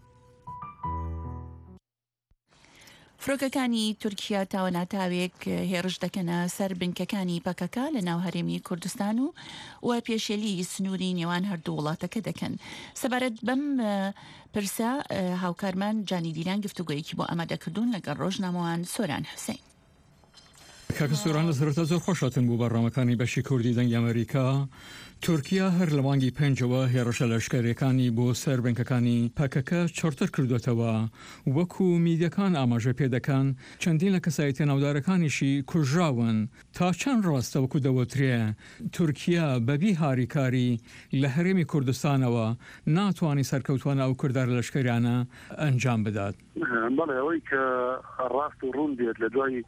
فرۆکەکانی تورکیا تاوە ناتاوێک هێرش دەکەنە سەر بنکەکانی پەکەکە لە ناو هەرێمی کوردستان و پێشێلی سنووری نێوان هەردوو وڵاتەکە دەکەن. سەبارەت بەم پرسە هاوکارمان جانی دیران گفتوگویەکی بۆ ئامادەکردوون لەگەڵ ڕۆژنامەوان سۆران حوسێن. کاکە سۆران لە سەرەتا زۆر خۆشاتن بوو بەڕامەکانی بەشی کوردی دەنگی ئەمریکا. تورکیا هەر لە مانگی پێنجەوە هێرشە لەشکرەکانی بۆ سەر بنکەکانی پەکەکە چۆرتر کردوێتەوە وەکو میدیەکان ئاماژە پێدەکەن چەندین لە کەسایەتە ناودارەکانیشی کوژراون. تا چەند ڕاستە وەکو دەوترێ تورکیا بەبی هاریکاری لە هەرێمی کوردستانەوە ناتوانانی سەرکەوتوانە ئەو کردار لەشکریانە ئەنجام بدات. بەڵێ ئەوەی کە ڕاست و ڕوون بێت لە دوای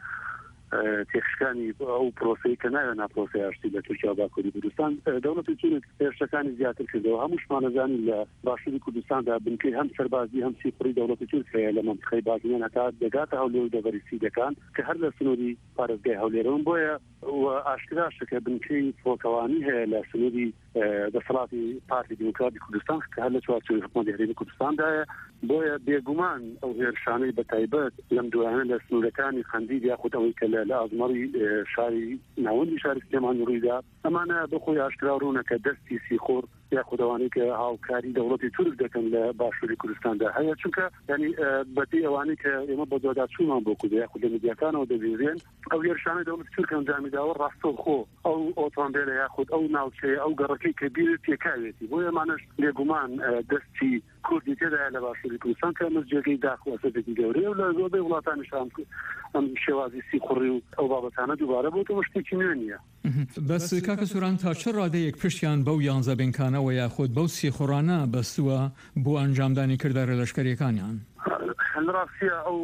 تێخشکانی ئەو پرۆسی کە ناوێت ناپرۆسی ئاشتی لە تورکیا باکووری کوردستان دەوڵەتی تورک هێرشەکانی زیاتر کردەوە هەمووشمان نەزانین لە باشووری کوردستاندا بنکەی هەم سەربازی هەم سیپڕی دەوڵەتی تورک هەیە لە مەنطقەی بازینە هەتا دەگاتە هەولێر و دەڤەری سیدەکان کە هەر لە سنووری پارێزگای هەولێرەوە بۆیە و ئاشکراشە کە بنکەی فڕۆکەوانی هەیە لە سنووری دەسەڵاتی پارتی دیموکراتی کوردستان کە هەر لە چوارچێوەی حکوومەتی هەرێمی کوردستاندایە بۆیە بێگومان ئەو هێرشانەی بەتایبەت لەم دوایانە لە سنوورەکانی خەندید یاخود ئەوەی کە لە ئازمەڕی شاری ناوەندی شاری سلێمان ڕوویدا ئەمانە بەخۆی ئاشکرا ڕوونە کە دەستی سیخۆر یاخودەوانەی کە هاوکاری دەوڵەتی تورک دەکەن لە باشووری کوردستاندا هەیە چونکە ینی بەتی ئەوانەی کە ئێمە بە دۆدا چوومان بۆ کوردە یاخود لە میدیاکانەوە دەبینێن ئەو هێرشانەی دەوڵەتی تورک ئەنجامیداوە ڕاستەوخۆ ئەو ئۆتۆمبیلە یاخود ئەو ناوچەیە ئەو گەڕەکەی کە بیر تێکاوێتی بۆ ئێمانەش لێگومان دەستی کوردی تێدایە لە باشووری کوردستان کە ئەمە جێگەی داخواسەتێکی گەورەیە و لە زۆربەی وڵاتانیشان ئەم شێوازی سیخوڕی و ئەو بابەتانە دووبارە بۆتەوە شتێکی نوێ نییە. بەس کاکە سووران تا چه ڕادەیەک پشتیان بەو 11 بنکانەوە یاخود بەو سیخۆڕانە بەستووە بۆ ئەنجامدانی کردارە لەشکریەکانیان؟ هەڵڕاستیە ئەو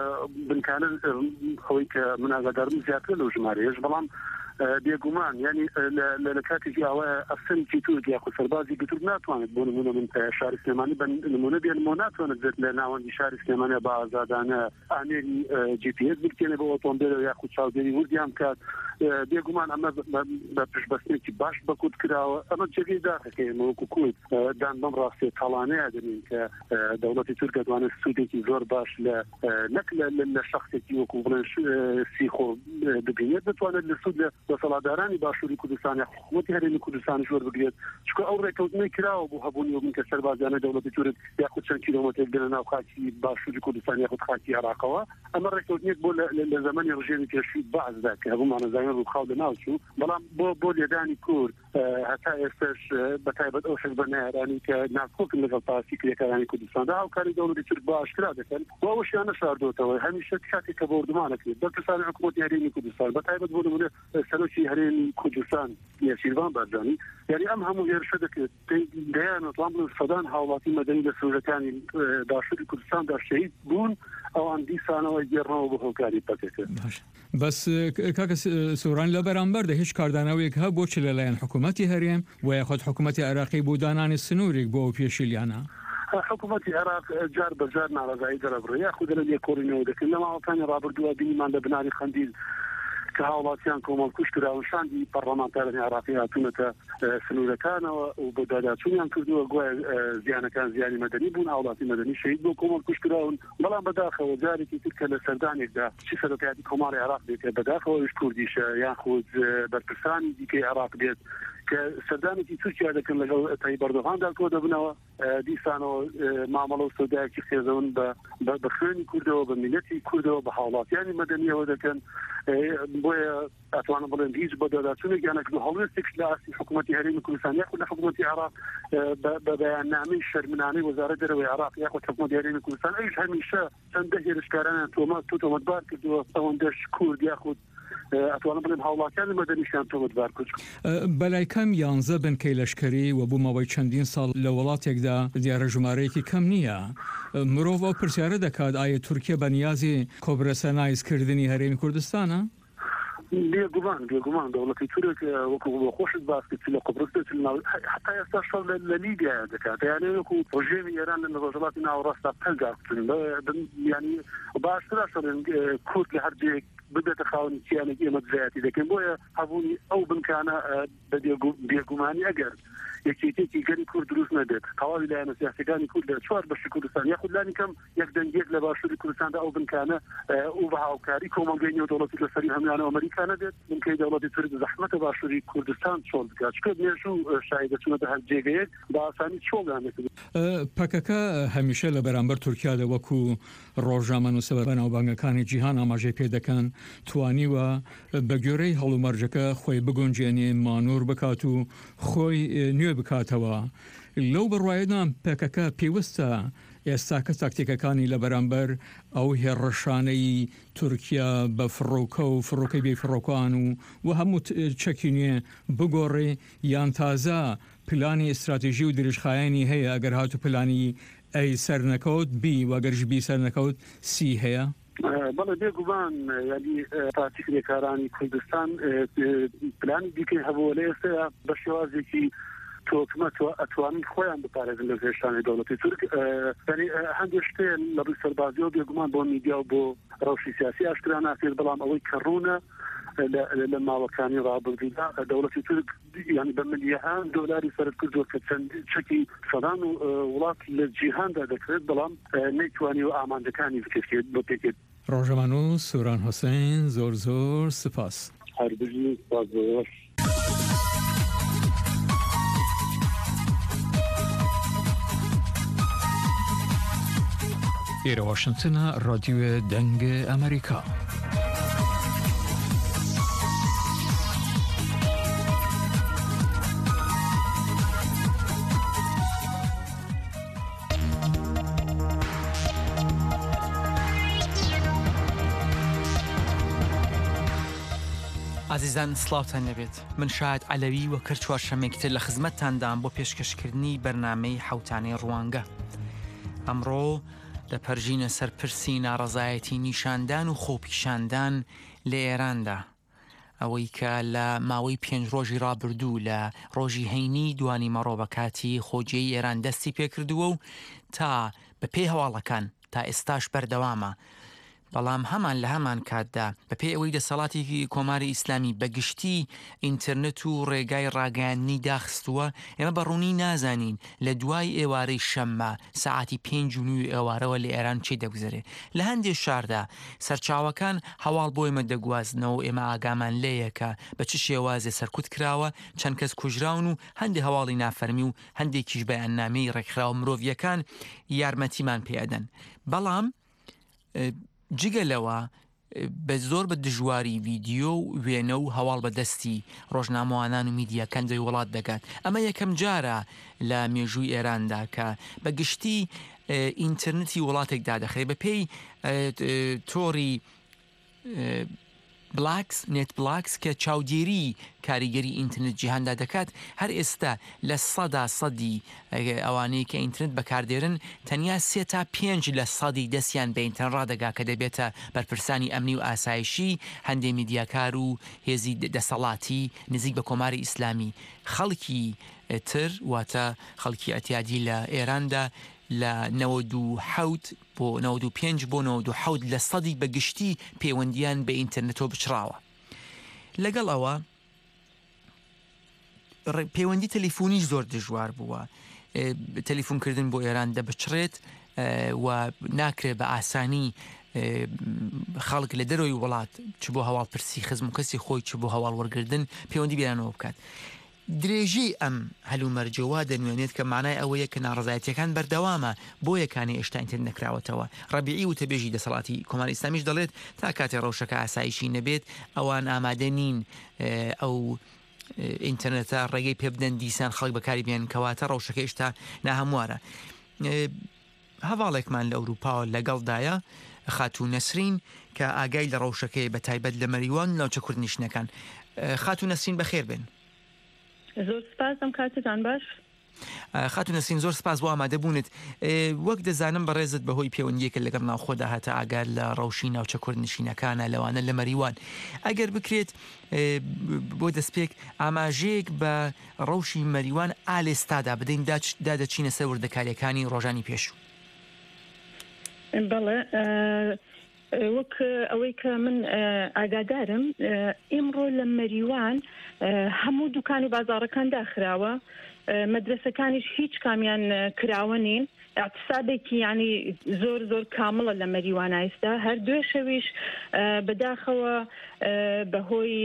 بنکانە ئەوەی کە مناگادارم زیاتر لەو ژمارەیەش بەڵام بێگومان ینی لە کاتێکی ئەوە ئەفسەنی تورک یاخود سەربازی تورک ناتوانێت بۆ نمونە من شاری سلێمانی بە نمونە بێنمەوە ناتوانێت بێت لە ناوەندی شاری سلێمانە بە ئازادانە ئامێری GPS بکەنێ بە ئۆتۆمبیلە یاخود چاودێری وردیان کات بێگومان ئەمە بە پشتبەستێکی باش بەکوت کراوە ئەمە جێگەی داخەکەی وەکو کورد دان بەم ڕاستێ تاڵانەیە دەبین کە دەوڵەتی تورک دەتوانێت سوودێکی زۆر باش لە نەک لە شەخصێکی وەکو بڵێن سیخۆ ببینێت دەتوانێت لە سوود دەسەڵاتدارانی باشووری کوردستان یا حکوومەتی هەرێمی کوردستانی ژۆر بگرێت چونکە ئەو ڕێکەوتنەی کراوە بۆ هەبوونی و من کە سەربازانە دەوڵەتی تورک یاخود چەند کیلۆمەتر بنە ناو خاکی باشووری کوردستان یاخود خاکی عێراقەوە ئەمە ڕێکەوتنێک بۆ لە زەمانی ڕژێمی پێشووی بەعزدا کە هەبوومان نەزانین ڕووخاو لەناوچوو بەڵام بۆ لێدانی کورد هەتا ئێستاش بەتایبەت ئەو شەش بە نارانی کە ناکۆکن لەگەڵ پاسی کرێکەکانی کوردستاندا هاوکاری دەوڵەتی تورک بۆ ئاشکرا دەکەن بۆ ئەوەشیان نەشاردۆتەوە هەمیشە کاتێک کە بەوردمانەکرێت بەرپرسانی حکوومەتی هەرێمی کوردستان بەتایبەت بۆ نمونە سەرۆکی هەرێمی کوردستان نێچیروان بارزانی یعنی ئەم هەموو هێرشە دەکرێت دەیانەوەڵام بڵێن سەدان هاوڵاتی مەدەنی لە سنوورەکانی باشووری کوردستاندا شەهید بوون ئەوان دیسانەوە گێڕنەوە بۆ هۆکاری پەکەکە. بەس کاکە سووران لە بەرامبەر دە هیچ کاردانەوەیەک هە بۆچی لەلایەن حکوومەتی هەرێم و یاخود حکوومەتی عێراقی بۆ دانانی سنوورێک بۆ ئەو پێشیلیانە؟ حکوومەتی عێراق جار بەجار ناڕزایی دەرەبڕێ یاخود لە لێکۆڕینەوە دەکەن لە ماوەکانی ڕابردووە بینیمان لە بناری خەندید کە هاوڵاتیان کۆمەڵکوش کراوەشاندی پەرلەمانتارانی عێراقی هاتوونەتە سنوورەکانەوە و بە داداچوونیان کردووە گوایە زیانەکان زیانی مەدەنی بوون هاوڵاتی مەدەنی شەهید بۆ کۆمەڵکوش کراون بەڵام بەداخەوە جارێکی تر کە لە سەردانێکدا چی سەرۆکایەتی کۆماری عێراق بێت کە بەداخەوەش کوردیشە یاخود بەرپرسانی دیکەی عێراق بێت کە سەردانێکی تورکیا دەکەن لەگەڵ تای بەردەغاندا کۆ دەبنەوە دیسانەوە مامەڵە و سەودایەکی خێزەون بە خوێنی کوردەوە بە میلەتی کوردەوە بە هاوڵاتیانی مەدەنیەوە دەکەن بۆیە ئەتوانم بڵێن هیچ بە داداچوونێکیانەک هەڵوێستێک لە ئاستی حکوومەتی هەرێمی کوردستان یاخود لە حکوومەتی عێراق بە بەیاننامەی شەرمنانەی وەزارەت دەرەوەی عێراق یاخود حکوومەتی هەرێمی کوردستان ئەویش هەمیشە چەندە هێرشکارانیان تۆمەتبار کردووە ئەوەندەش کورد یاخود ئەتوانم بڵێم هاوڵاتیانی مەدەنیشیان تۆمەتبار کرد. بەلای کەم 11 بنکەی لەشکری و بوو ماوەی چەندین ساڵ لە وڵاتێکدا دیارە ژمارەیەکی کەم نییە. مرۆڤ ئەو پرسیارە دەکات ئایا تورکیا بەنیازی کۆبرەسەنایزکردنی هەرێمی کوردستانە؟ بێگومان دەوڵەتی تورک وەکو بۆ خۆشت باس لە قوبرس حتا ئێستا شەڕ لە لیبیا دەکات یانێ وەکو ڕژێمی ئێران لە ڕۆژهەڵاتی ناوەڕاستا پەلگاکردن ینی باشترا شەڕێن کورد لە هەردوویەک بدەتە خاوەنی کیانێکی ئێمە دزایەتی دەکەن بۆیە هەبوونی ئەو بنکانە بە بێگومانی ئەگەر یەکێتێکی گەری کورد دروست نەبێت تەواوی لایەنە سیاسەکانی کورد لە چوار بەشی کوردستان یاخود لانی کەم یەک دەنگێک لە باشووری کوردستاندا ئەو بنکانە و بە هاوکاری کۆمەڵگەی نێودەوڵەتی لەسەری هەمویانە ئەمریکا نەبێت بنکەی دەوڵەتی تورک زەحمەتە باشووری کوردستان چۆڵ بکات چکە مێژوو شایدەچونەتە هەر جێگەیەک بە ئاسانی چۆڵیان پەکەکە هەمیشە لە بەرامبەر تورکیادا وەکو ڕۆژنامە نووسەر بەناوبانگەکانی جیهان ئاماژەی پێ دەکەن توانیوە بە گوێرەی هەڵومەرجەکە خۆی بگونجێنێ مانور بکات و خۆی نوێ بکاتەوە لەو بڕواایدان پێکەکە پێویستە ئێستا کە تاکتیکەکانی لە بەرامبەر ئەو هێڕەشانەی تورکیا بە فڕۆکە و فڕۆکەی بێ فڕۆکان و هەموو چەکی نوێ بگۆڕێ یان تازە پلانی ئستراتیژی و دریژخایانی هەیە ئەگەر هاتو پلانی ئەی سەرنەکەوت بی وەگەرش بی سەرنەکەوت سی هەیە؟ بەڵێ بێگومان ینی پارتیکرێکارانی کوردستان پلانی دیکەی هەبووە لە ئێستا بە شێوازێکی تۆکمە ئەتوانین خۆیان بپارێزن لە هێشتانی دەوڵەتی تورک هەندێک شتێ لە ڕووی سەربازیەوە بێگومان بۆ میدیا و بۆ ڕەوشی سیاسی ئاشکرا ناکرێت بەڵام ئەوەی کە ڕوونە لە ماوەکانی ڕابردوودا دەوڵەتی تورک ینی بە ملیەهان دۆلاری سەرەت کردووە کە چەند چەکی سەدان و وڵات لە جیهاندا دەکرێت بەڵام نەیتوانی و ئامادەکانی بکرێت بۆ پێکێت. ڕۆژەمان و سوران حوسێن زۆر سپاس. هەربژنی سپاس بۆ. ئێرە واشنگتنە ڕادیۆ دەنگە ئەمریکا. عزیزان سلااوتان لەبێت من شاید علەوی وە کرد چوارشەمێکتر لە خزمەتتاندام بۆ پێشکەشکردنی بەرنامەی حوتانەی ڕوانگە. ئەمڕۆ دەپەرژینە سەرپرسی ناڕەزایەتی نیشاندان و خۆپیشاندان لە ئێراندا، ئەوەی کە لە ماوەی 5 ڕۆژی ڕابردوو لە ڕۆژی هەینی دوانی مەڕۆ بە کاتی خۆجێی ئێران دەستی پێکردووە و تا بەپێی هەواڵەکان تا ئێستاش بەردەوامە. بەڵام هەمان لە هەمان کاتدا بەپێی ئەوەی دەسەڵاتی کۆماری ئیسلامی بەگشتی ئینترنێت و ڕێگای ڕاگەیاندنی داخستووە، ئێمە بەڕوونی نازانین لە دوای ئێوارەی شەممە سەعاتی 5:09 ئێوارەوە لە ئێران چی دەگوزارێ. لە هەندێک شاردا سەرچاوەکان هەواڵ بۆ ئێمە دەگوازنەوە، ئێمە ئاگامان لێیەکە بە چ شێوازێ سەرکوت کراوە، چەند کەس کوژراون و هەندێک هەواڵی نافەرمی و هەندێکیش بەیاننامەی ڕێکخراوە مرۆڤیەکان یارمەتیمان پێدەن. بەڵام جگەلەوە بە زۆر بە دژواری ڤیددیۆ و وێنە و هەواڵ بەدەستی ڕۆژنامەوانان و میدیاکەندەی وڵات دەگات. ئەمە یەکەم جارە لە مێژووی ئێراندا کە بە گشتی ئینترنێتی وڵاتێکدا دەخرێت بە پێی تۆڕی نێت بلاکس کە چاودێری کاریگەری ئینترنێت جیهاندا دەکات. هەر ئێستا لە 100% ئەوانەی کە ئینترنێت بەکاردێرن تەنیا 3 تا 5% دەستیان بە ئینترنێت ڕادەگا کە دەبێتە بەرپرسانی ئەمنی و ئاسایشی هەندێک میدیاکار و هێزی دەسەڵاتی نزیک بە کۆماری ئیسلامی. خەڵکی تر واتە خەڵکی ئەتیادی لە ئێراندا لە 97 بۆ 95 بۆ 97% بەگشتی پەیوەندیان بە ئینترنێتۆ بچراوە. لەگەڵ ئەوە پەیوەندی تەلیفۆنیش زۆر دژوار بووە. تەلیفۆنکردن بۆ ئێران دەبچڕێت و ناکرێت بە ئاسانی خەڵک لە دەرەوەی وڵات چ بۆ هەواڵپرسی خزم و کەسی خۆی چ بۆ هەواڵ وەرگردن پەیوەندی بیانەوە بکات. درێژەی ئەم هەلومەرجەوە دەنوێنێت کە مانای ئەوەیە کە ناڕزایەتیەکان بەردەوامە بۆ یەکانی ئێشتا ئینترنێت نەکراوەتەوە. ڕەبیعی وتەبێژی دەسەڵاتی کۆماری ئیسلامیش دەڵێت تا کاتێ ڕەوشەکە ئاسایشی نەبێت ئەوان ئامادە نین ئەو ئینترنێتە ڕێگەی پێ بدەن دیسان خەڵک بەکاری بێن کەواتە ڕەوشەکە ئێشتا ناهەموارە. هەواڵێکمان لە ئەوروپاوە لەگەڵدایە خاتوو نەسرین کە ئاگای لە ڕەوشەکەی بە تایبەت لە مەریوان ناوچە کوردنیشنەکان. خاتوو نەسرین بەخێر بن. زۆر سپاس ئەم کاتتان باش. خاتوو نەسرین زۆر سپاس بۆ ئامادەبوونت. وەک دەزانم بەڕێزت بەهۆی پەیوەندیەکە لەگەڵ ناوخۆدا هاتە ئاگار لە ڕەوشی ناوچە کوردنشینەکانە لەوانە لە مەریوان. ئەگەر بکرێت بۆ دەستپێک ئاماژەیەک بە ڕەوشی مەریوان ئالێستادا بدەین دادەچینە سەر وردەکاریەکانی ڕۆژانی پێشوو. بەڵێ وەک ئەوەی کە من ئاگادارم ئێمڕۆ لە مەریوان هەموو دوکان و بازاڕەکان داخراوە، مەدرسەکانیش هیچ کامیان کراوە نین، اعتصابێکی ینی زۆر کامڵە لە مەریوان ئایستا. هەر دوێ شەویش بەداخەوە بەهۆی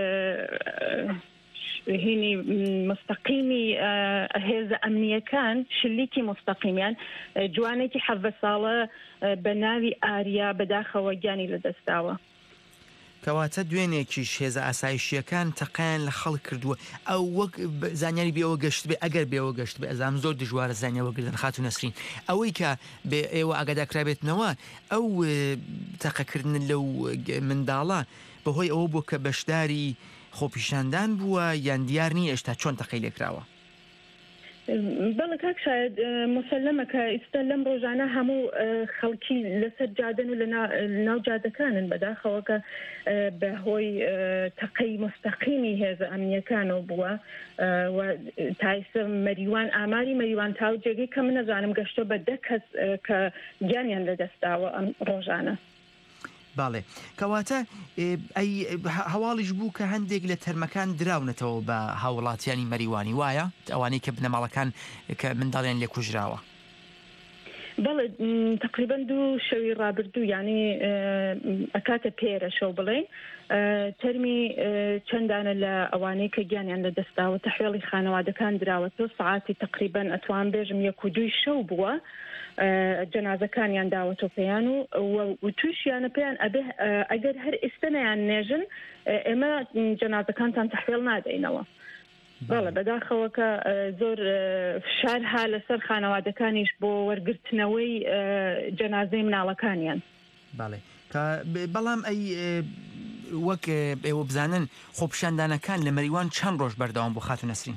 هینی مستەقیمی هێزە ئەمنیەکان شلیکی مستەقیمیان جوانێکی 7 ساڵە بە ناوی ئاریا بەداخەوە گیانی لەدەستاوە. کەواتە دوێنێکیش هێزە ئاسایشیەکان تەقیان لە خەڵک کردووە. ئەو وەک زانیاری بێەوە گەشت بێ ئەگەر بێەوە گەشت بێ ئەزام زۆر دژوارە زانیەوەگردن خاتوو نەسرین. ئەوەی کە بێ ئێوە ئاگاداکرابێتنەوە ئەو تەقەکردن لەو منداڵە بەهۆی ئەوە بوو کە بەشداری خۆپیشاندان بووە یان دیار نیە ئێشتا چۆن تەقەی لێکراوە؟ بەڵێ کاک شاید مسلمە کە ئێستا لەم ڕۆژانە هەموو خەڵکی لەسەر جادن و لە ناو جادەکانن بەداخەوە کە بەهۆی تەقەی مستەقیمی هێزە ئەمنیەکانەوە بووە و تایسە مەریوان ئاماری مەریوان تاو جێگەی کە من نەزانم گەشتە بە 10 کەس کە گیانیان لەدەستاوە ئەم ڕۆژانە. باڵێ کەواتە ئەی هەواڵیش بوو کە هەندێک لە تەرمەکان دراونەتەوە بە هاوڵاتیانی مەریوانی وایە ئەوانەی کە بنەماڵەکان کە منداڵیان لێ کوژراوە. بەڵێ تقریبا 2 شەوی ڕابردوو یعنی ئەکاتە پێرە شەو بڵێن تەرمی چەندانە لە ئەوانەی کە گیانیان لەدەستاوە تەحوێڵی خانەوادەکان دراوە 2 ساعتی تقریبا ئەتوان بێژم 1-2 شەو بووە جەنازەکانیان داوەتۆ پێیان و تووشیانە پێیان ئەبێ ئەگەر هەر ئێستەنەیان نێژن ئێمە جەنازەکانتان تەحوێڵ نادەینەوە. بەڵێ بەداخەوە کە زۆر فشارها لەسەر خانەوادەکانیش بۆ وەرگرتنەوەی جەنازەی مناڵەکانیان. باڵێ بەڵام ئەی وەک ئێوە بزانن خۆپیشاندانەکان لە مەریوان چەند ڕۆژ بەردەوام بۆ خاتون نەسرین؟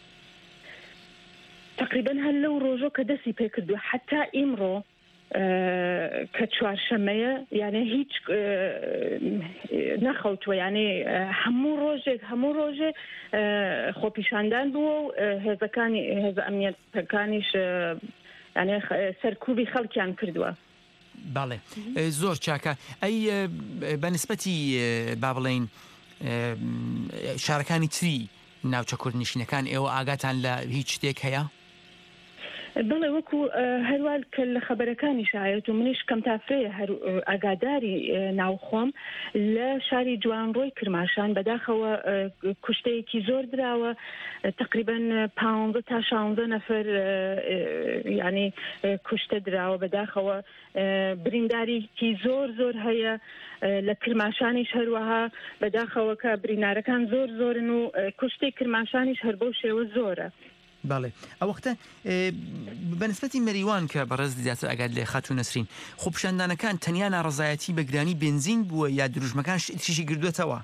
تقریبا هەر لەو ڕۆژۆ کە دەستی پێ کردووە حتا ئیمڕۆ کە چوارشەمەیە یانە هیچ نەخەوتووە یانێ هەموو ڕۆژێ خۆپیشاندان بووە و هێزەکانی هێز ئەمنیەتەکانیش یانێ سەرکوبی خەڵکیان کردووە. باڵێ زۆر چاکە ئەی بەنسبەتی با بڵێین شارەکانی تری ناوچە کوردنشینەکان ئێوە ئاگاتان لە هیچ شتێک هەیە؟ بڵێ وەکو هەروال کە لە خەبەرەکانی شایەت و منیش کەم تافرەیە هەر ئاگاداری ناوخۆم لە شاری جوانڕۆی کرماشان بەداخەوە کوشتەیەکی زۆر دراوە تقریبا 15 تا 16 نەفەر یعنی کوشتە دراوە بەداخەوە برینداریکی زۆر هەیە لە کرماشانیش هەروەها بەداخەوە کە برینارەکان زۆرن و کوشتەی کرماشانیش هەر بەو شێوە زۆرە. باڵێ ئەوەختە بەنسبەتی مەریوان کە بەڕێز زیاتر ئەگات لێ خاتون نەسرین خۆپیشاندانەکان تەنیا ناڕەزایەتی بە گرانی بنزین بووە یا دروژمەکان تیشی گردوێتەوە؟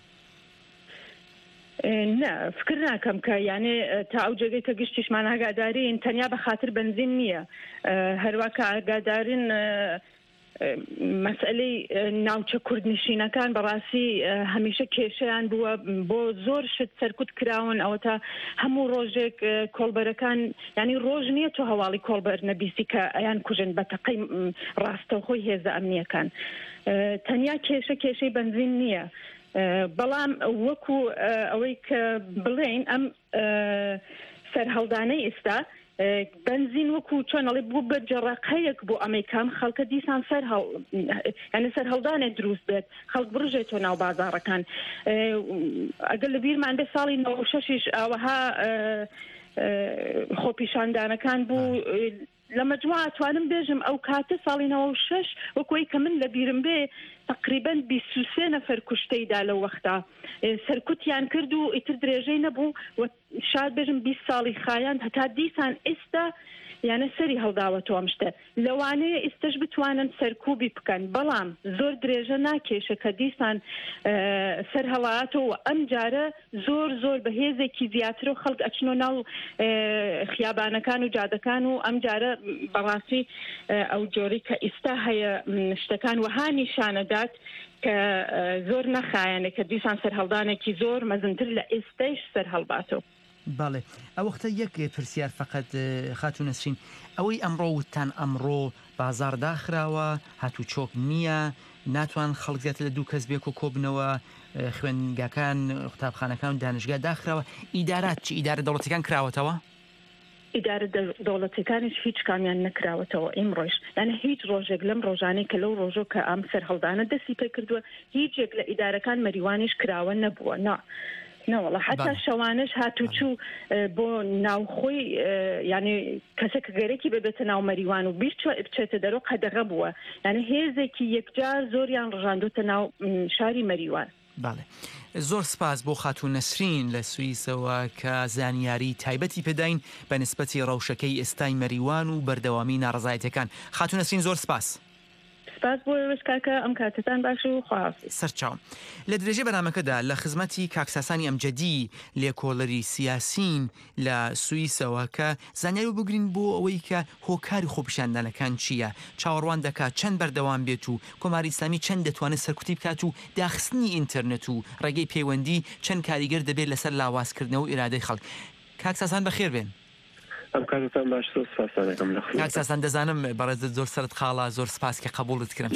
نه فکر ناکەم کە یانێ تا ئەو جێگەی کە گشتیشمان ئاگادارین تەنیا بە خاطر بنزین نییە هەروە کە ئاگادارین مەسئلەی ناوچە کوردنشینەکان بەڕاستی هەمیشە کێشەیان بووە بۆ زۆر شت سەرکوت کراون ئەوە تا هەموو ڕۆژێک کۆڵبەرەکان ینی ڕۆژ نییە تۆ هەواڵی کۆڵبەر نەبیستی کە ئەیان کوژن بە تەقەی ڕاستەوخۆی هێزە ئەمنیەکان تەنیا کێشەی بنزین نییە بەڵام وەکو ئەوەی کە بڵێن ئەم سەرهەڵدانەی ئێستا بنزین وەکو چۆنەڵێ بوو بە جەڕقەیەک بۆ ئەمریکان خەڵکە دیسان یعنی سەرهەڵدانێک دروست بێت خەڵک بڕژێتەوە ناو بازاڕەکان ئەگەر لە بیرمان بێ ساڵی 96 ئەوەها خۆپیشاندانەکان بوو لە مەجموعە توانم بێژم ئەو کاتە ساڵی 96 وەکوی کە من لە بیرم بێ تقریبا 23 نەفەر کوشتەیدا لەو وەختا سەرکوتیان کرد و ئیتر درێژەی نەبوو و شاید بێژم 20 ساڵی خایان هەتا دیسان ئێستا یانە سەری هەڵداوەتەوە شتە لەوانەیە ئێستش بتوانن سەرکوبی بکەن بەڵام زۆر درێژە ناکێشە کە دیسان سەر هەڵاتەوە ئەم جارە زۆر بەهێزێکی زیاتر و خەڵک ئەچنۆ ناو خیابانەکان و جادەکان و ئەم جارە بەڕاستی ئەو جۆری کە ئێستا هەیە شتەکان وەها نیشانەدات کە زۆر نەخایەنێ کە دیسان سەرهەڵدانێکی زۆر مەزنتر لە ئێستەیش سەر هەڵباتەوە. باڵێ ئەوەختە یەک پرسیار فقط خاتون نەسرین ئەوەی ئەمڕۆ وتان ئەمڕۆ بازار داخراوە هاتوو چۆک نییە ناتوان خەڵک زیاتر لە 2 کەس بێک و کۆبنەوە خوێنگاکان قوتابخانەکان و دانشگا داخراوە ئیدارات چی ئیدارە دەوڵەتەکان کراوەتەوە؟ ئیدارە دەوڵەتەکانیش هیچ کامیان نەکراوەتەوە ئیمڕۆژ یعنی هیچ ڕۆژێک لەم ڕۆژانەی کە لەو ڕۆژۆ کە ئەم سەرهەڵدانە دەستی پێ کردووە هیچێک لە ئیدارەکان مەریوانیش کراوە نەبووە نەوەڵە حتا شەوانش هاتوچوو بۆ ناوخۆی ینی کەسێک گەرەی ببێتە ناو مەریوان و بچێتە دەرۆ قەدەغە بووە یعنی هێزێکی یەکجار زۆریان ڕژاندوتە ناو شاری مەریوان. باڵێ زۆر سپاس بۆ خاتون نەسرین لە سوئیسەوە کە زانیاری تایبەتی پێداین بە نسبەتی ڕەوشەکەی ئێستای مەریوان و بەردەوامی ناڕەزایەتەکان. خاتون نەسرین زۆر سپاس. سپاس بۆ وەشکاکە ئەم کاتتان باش و خواحافظ. سەرچاو لە درێژەی بەرنامەکەدا لە خزمەتی کاکساسانی ئەمجەدی لێکۆڵەری سیاسین لە سوئیسەوە کە زانیاری بگرین بۆ ئەوەی کە هۆکاری خۆپیشاندانەکان چییە، چاوەڕوان دەکات چەند بەردەوام بێت و کۆماری ئیسلامی چەند دەتوانێت سەرکوتی بکات و داخستنی ئینتەرنێت و ڕێگەی پەیوەندی چەند کاریگەر دەبێت لەسەر لاوازکردنەوە و ئیرادەی خەڵک. کاکساسان بەخێر بێن. ئەم کاتتان باش سپاسانەکەم لە کاکساسان دەزانم بەڕێزت زۆر سەرت خاڵە زۆر سپاس کە قبوڵت کردم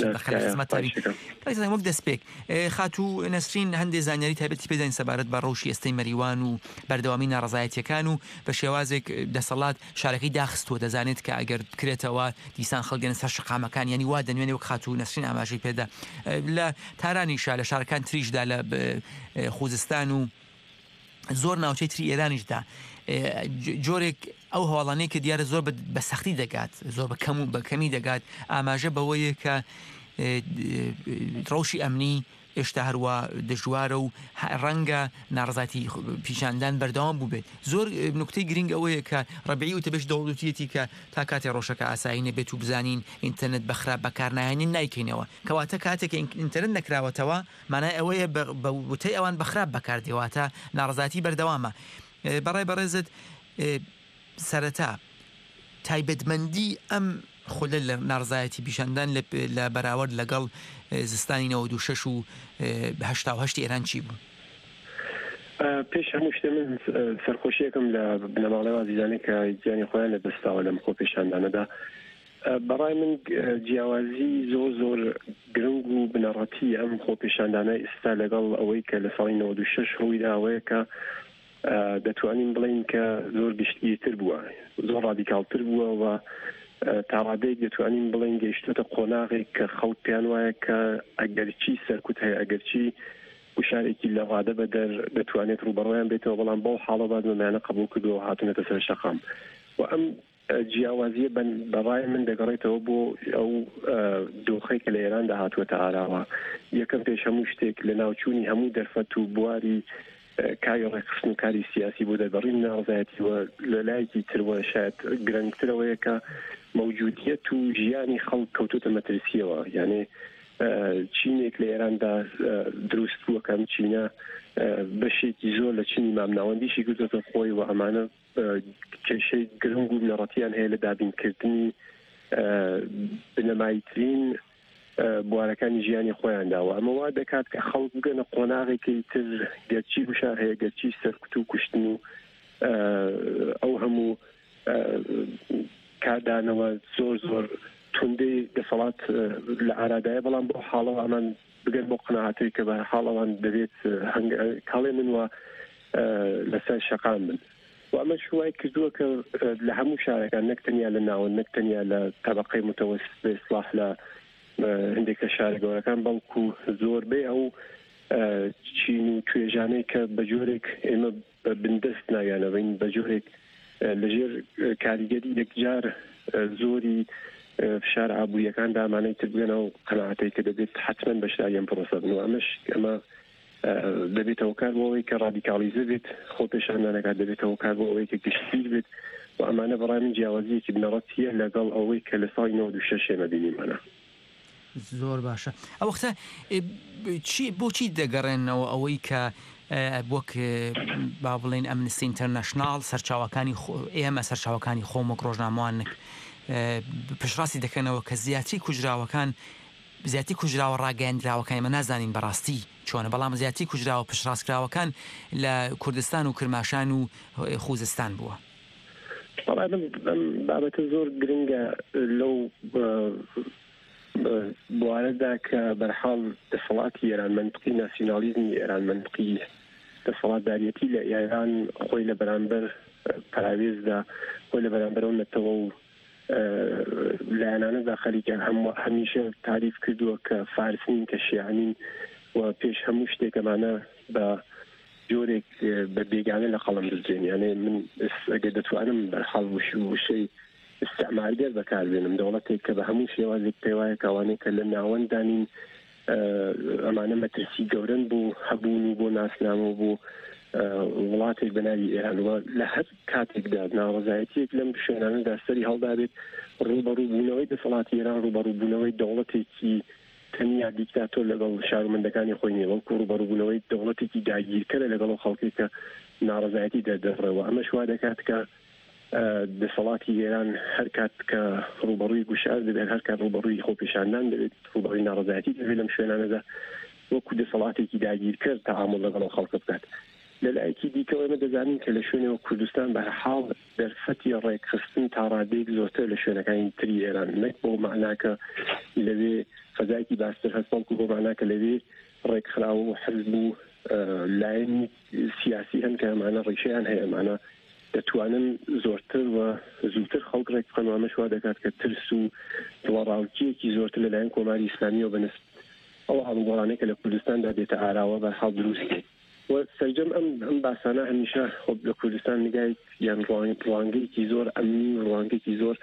وەک دەستپێک خاتوو نەسرین هەندێک زانیاری تایبەتی پێداین سەبارەت بە ڕەوشی ئێستەی مەریوان و بەردەوامی ناڕەزایەتیەکان و بە شێوازێک دەسەڵات شارەکەی داخستووە دەزانێت کە ئەگەر بکرێتەوە دیسان خەڵگەنە سەر شقامەکان ینی وا دەنوێنێ وەک خاتوو نەسرین ئاماژەی پێدا لە تارانیشا لە شارەکان تریشدا لە خوزستان و زۆر ناوچەی تری ئێرانیشدا جۆرێک ئەو هەواڵانەیە کە دیارە زۆر بە سەختی دەگات زۆر بە کەمی دەگات ئاماژە بەوەیە کە ڕەوشی ئەمنی ئێشتا هەروە دژوارە و ڕەنگە ناڕزاتی پیشاندان بەردەوام بوو بێت. زۆر نکتەی گرنگ ئەوەیە کە ڕەبیعی و تەبەش دەوڵەتیەتی کە تا کاتێ ڕۆژەکە ئاسایی نەبێت و بزانین ئینتەرنێت بەخراپ بەکارنایێنین نایکەینەوە کەواتە کاتێک ئینتەرنێت نەکراوەتەوە مانای ئەوەیە بە وتەی ئەوان بەخراپ بەکاردێواتە ناڕزاتی بەردەوامە. بەڕای بەڕێزت سەرەتا تایبەتمەندی ئەم خولە لە ناڕزایەتی پیشاندان لە بەراورد لەگەڵ زستانی 96 و 1970 ئێران چی بوو؟ پێش هەموو شتێ من سەرخۆشیەکەم لە بنەماڵەی وازیزانەی کە گیانی خۆیان لە دەستاوە لەم خۆپیشاندانەدا. بەڕای من جیاوازی زۆر گرنگ و بنەڕەتی ئەم خۆپیشاندانە ئێستا لەگەڵ ئەوەی کە لە ساڵی 96 ڕووی داوەیە کە دەتوانین بڵین کە زۆر گشتگیرتر بووە زۆر ڕادیکالتر بووە و تاڕادەیەک دەتوانین بڵین گەیشتۆتە قۆناغێک کە خەڵک پێیان وایە کە ئەگەرچی سەرکوت هەیە ئەگەرچی وشارێکی لە ڕادە بەدەر دەتوانێت ڕوبەڕۆیان بێتەوە بەڵام بەو حاڵە بعد مەمانە قبول کردووە هاتونەتە سەر شەقام و ئەم جیاوازیە بەڕای من دەگەڕێتەوە بۆ ئەو دۆخەی کە لە ئێراندا هاتووەتە ئاراوە. یەکەم پێش هەموو شتێک لە ناوچوونی هەموو دەرفەت و بواری کاری ڕێکخستن و کاری سیاسی بۆ دەبڕین ناڕزایەتیوە لە لایەکی ترەوە شاید گرنگترەوەیە کە موجودیت و ژیانی خەڵک کەوتوتە مەترسیەوە. یعنی چینێک لە ئێراندا دروست بووە کەم چینە بەشێکی زۆر لە چینی مامناوەندیشی گرتوتە خۆی و ئەمانە کێشەی گرنگ و بنەڕەتیان هەیە لە دابینکردنی بنەماییترین بوارەکانی ژیانی خۆیانداوە. ئەمە وا دەکات کە خەڵک بگەنە قۆناغێکی تر گەرچی وشار هەیە گەرچی سەرکوت و کوشتن و ئەو هەموو کاردانەوە زۆر توندەی دەسەڵات لە ئارادایە بەڵام بۆ حاڵەوە ئەمان بگەن بۆ قناعەتی کە بە حاڵەوان دەبێت کاڵێ من وە لەسەر شەقام بن و ئەمە شوای کردووە کە لە هەموو شارەکان نەکتەنیا لە ناوە نەکتەنیا لە تەبەقەی متەوەسط بە ئیسلاح لە هەندێک لە شارە گەورەکان بەڵکو زۆربەی ئەو چین و توێژانەی کە بە جۆرێک ئێمە بندەست ناویانەوەین بە جۆرێک لەژێر کاریگەری یەکجار زۆری فشار ئابوووریەکان دامانەی تر بگەنە و قەناعەتەی کە دەبێت حتمەن بەشداریان پرۆسە بن و ئەمە دەبێتەوە کار بۆ ئەوەی کە ڕادیکالیزە بێت خۆپیشاندانەکان دەبێتەوە کار بۆ ئەوەی کە گشتگیر بێت و ئەمانە بەڕای من جیاوازیەکی بنەڕەتیە لەگەڵ ئەوەی کە لە ساڵی 96 ئێمە بینیمانە. زۆر باشە. ئەو وەختە بۆچی دەگەڕێنەوە ئەوەی کە وەک با بڵێن ئەمنستی ئینتەرنەشناڵ سەرچاوەکانی ئێمە سەرچاوەکانی خۆم وەک ڕۆژنامەوانێک پشڕاستی دەکەنەوە کە زیاتری کوژراوەکان زیاتی کوژراوە ڕاگەیاندراوەکان ئێمە نازانین بەڕاستی چۆنە بەڵام زیاتی کوژراوە پشڕاستکراوەکان لە کوردستان و کرماشان و خوزستان بووە. بابەتە زۆر گرنگە لەو بوارەدا کە بەرحاڵ دەسەڵاتی ئێران منطقی ناسیۆنالیزمی ئێران منطقی دەسەڵاتدارەتی لە ئێران خۆی لە بەرامبەر پراوێزدا خۆی لە بەرامبەرەوە نەتەوە و لایەنانەدا خەریکە هەمیشە تعریف کردووە کە فارسین کە شیعانین و پێش هەموو شتێکەمانە بە جۆرێک بە بێگانە لە قەڵم دەستێن. یانێ من ئەگەر دەتوانم بەرحاڵ وشەی استعمارگەر بەکاربێنم دەوڵەتێک کە بە هەموو شێوازێک پێی وایە کەوانەیە کە لە ناوەندانین ئەمانە مەترسی گەورن بوو هەبوون و بۆ ناسنامە بوو وڵاتێک بەناوی ئێرانەوە لە هەر کاتێکدا ناڕزایەتیەک لەم شوێنانەدا سەری هەڵدابێت ڕوبەڕووبوونەوەی دەسەڵاتی ئێران ڕوبەڕووبوونەوەی دەوڵەتێکی تەنیا دیکتاتۆر لەگەڵ شارمەندەکانی خۆی نیە وەڵکو ڕوبەڕووبوونەوەی دەوڵەتێکی داگیرکەرە لەگەڵ خەڵکێکە ناڕزایەتی دەردەڕێەوە ئەمە شوا دەکات کە دەسەڵاتی ئێران هەر کات کە ڕوبەڕووی گوشار دەبێت هەر کات ڕوبەڕووی خۆپیشاندان دەبێت ڕوبەڕووی ناڕزایەتی دەبێت لەم شوێنانەدا وەکو دەسەڵاتێکی داگیرکەر تەعامل لەگەڵ خەڵک بکات لەلایەکی دیکەوە ئێمە دەزانین کە لە شوێنەوە کوردستان بە حاڵ دەرفەتی ڕێکخستن تا ڕادێک زۆرتر لە شوێنەکانی تری ئێران نەک بۆ معناکە لەوێ فەزایکی باستر هەست بەڵکو بۆ معناکە لەوێ ڕێکخراوە و حزب و لایەنی سیاسی هەن کە ئەمانە ڕیشەیان هەیە ئەمانە دەتوانن زۆرتر و زووتر خەڵک ڕێک بکەن و ئەمە شوا دەکات کە ترس و دڵڕاوکیەکی زۆرتر لەلایەن کۆماری ئیسلامیەوە بەنسبت ئەو هەڵوگۆڕانەیە کە لە کوردستاندا دێتە ئاراوە بە حاڵ دروستکەیت سەرجەم ئەم باسانە هەمیشە خۆ لە کوردستان نگایت یان ڕوانگەیەکی زۆر ئەمنی ڕوانگەیەکی زۆر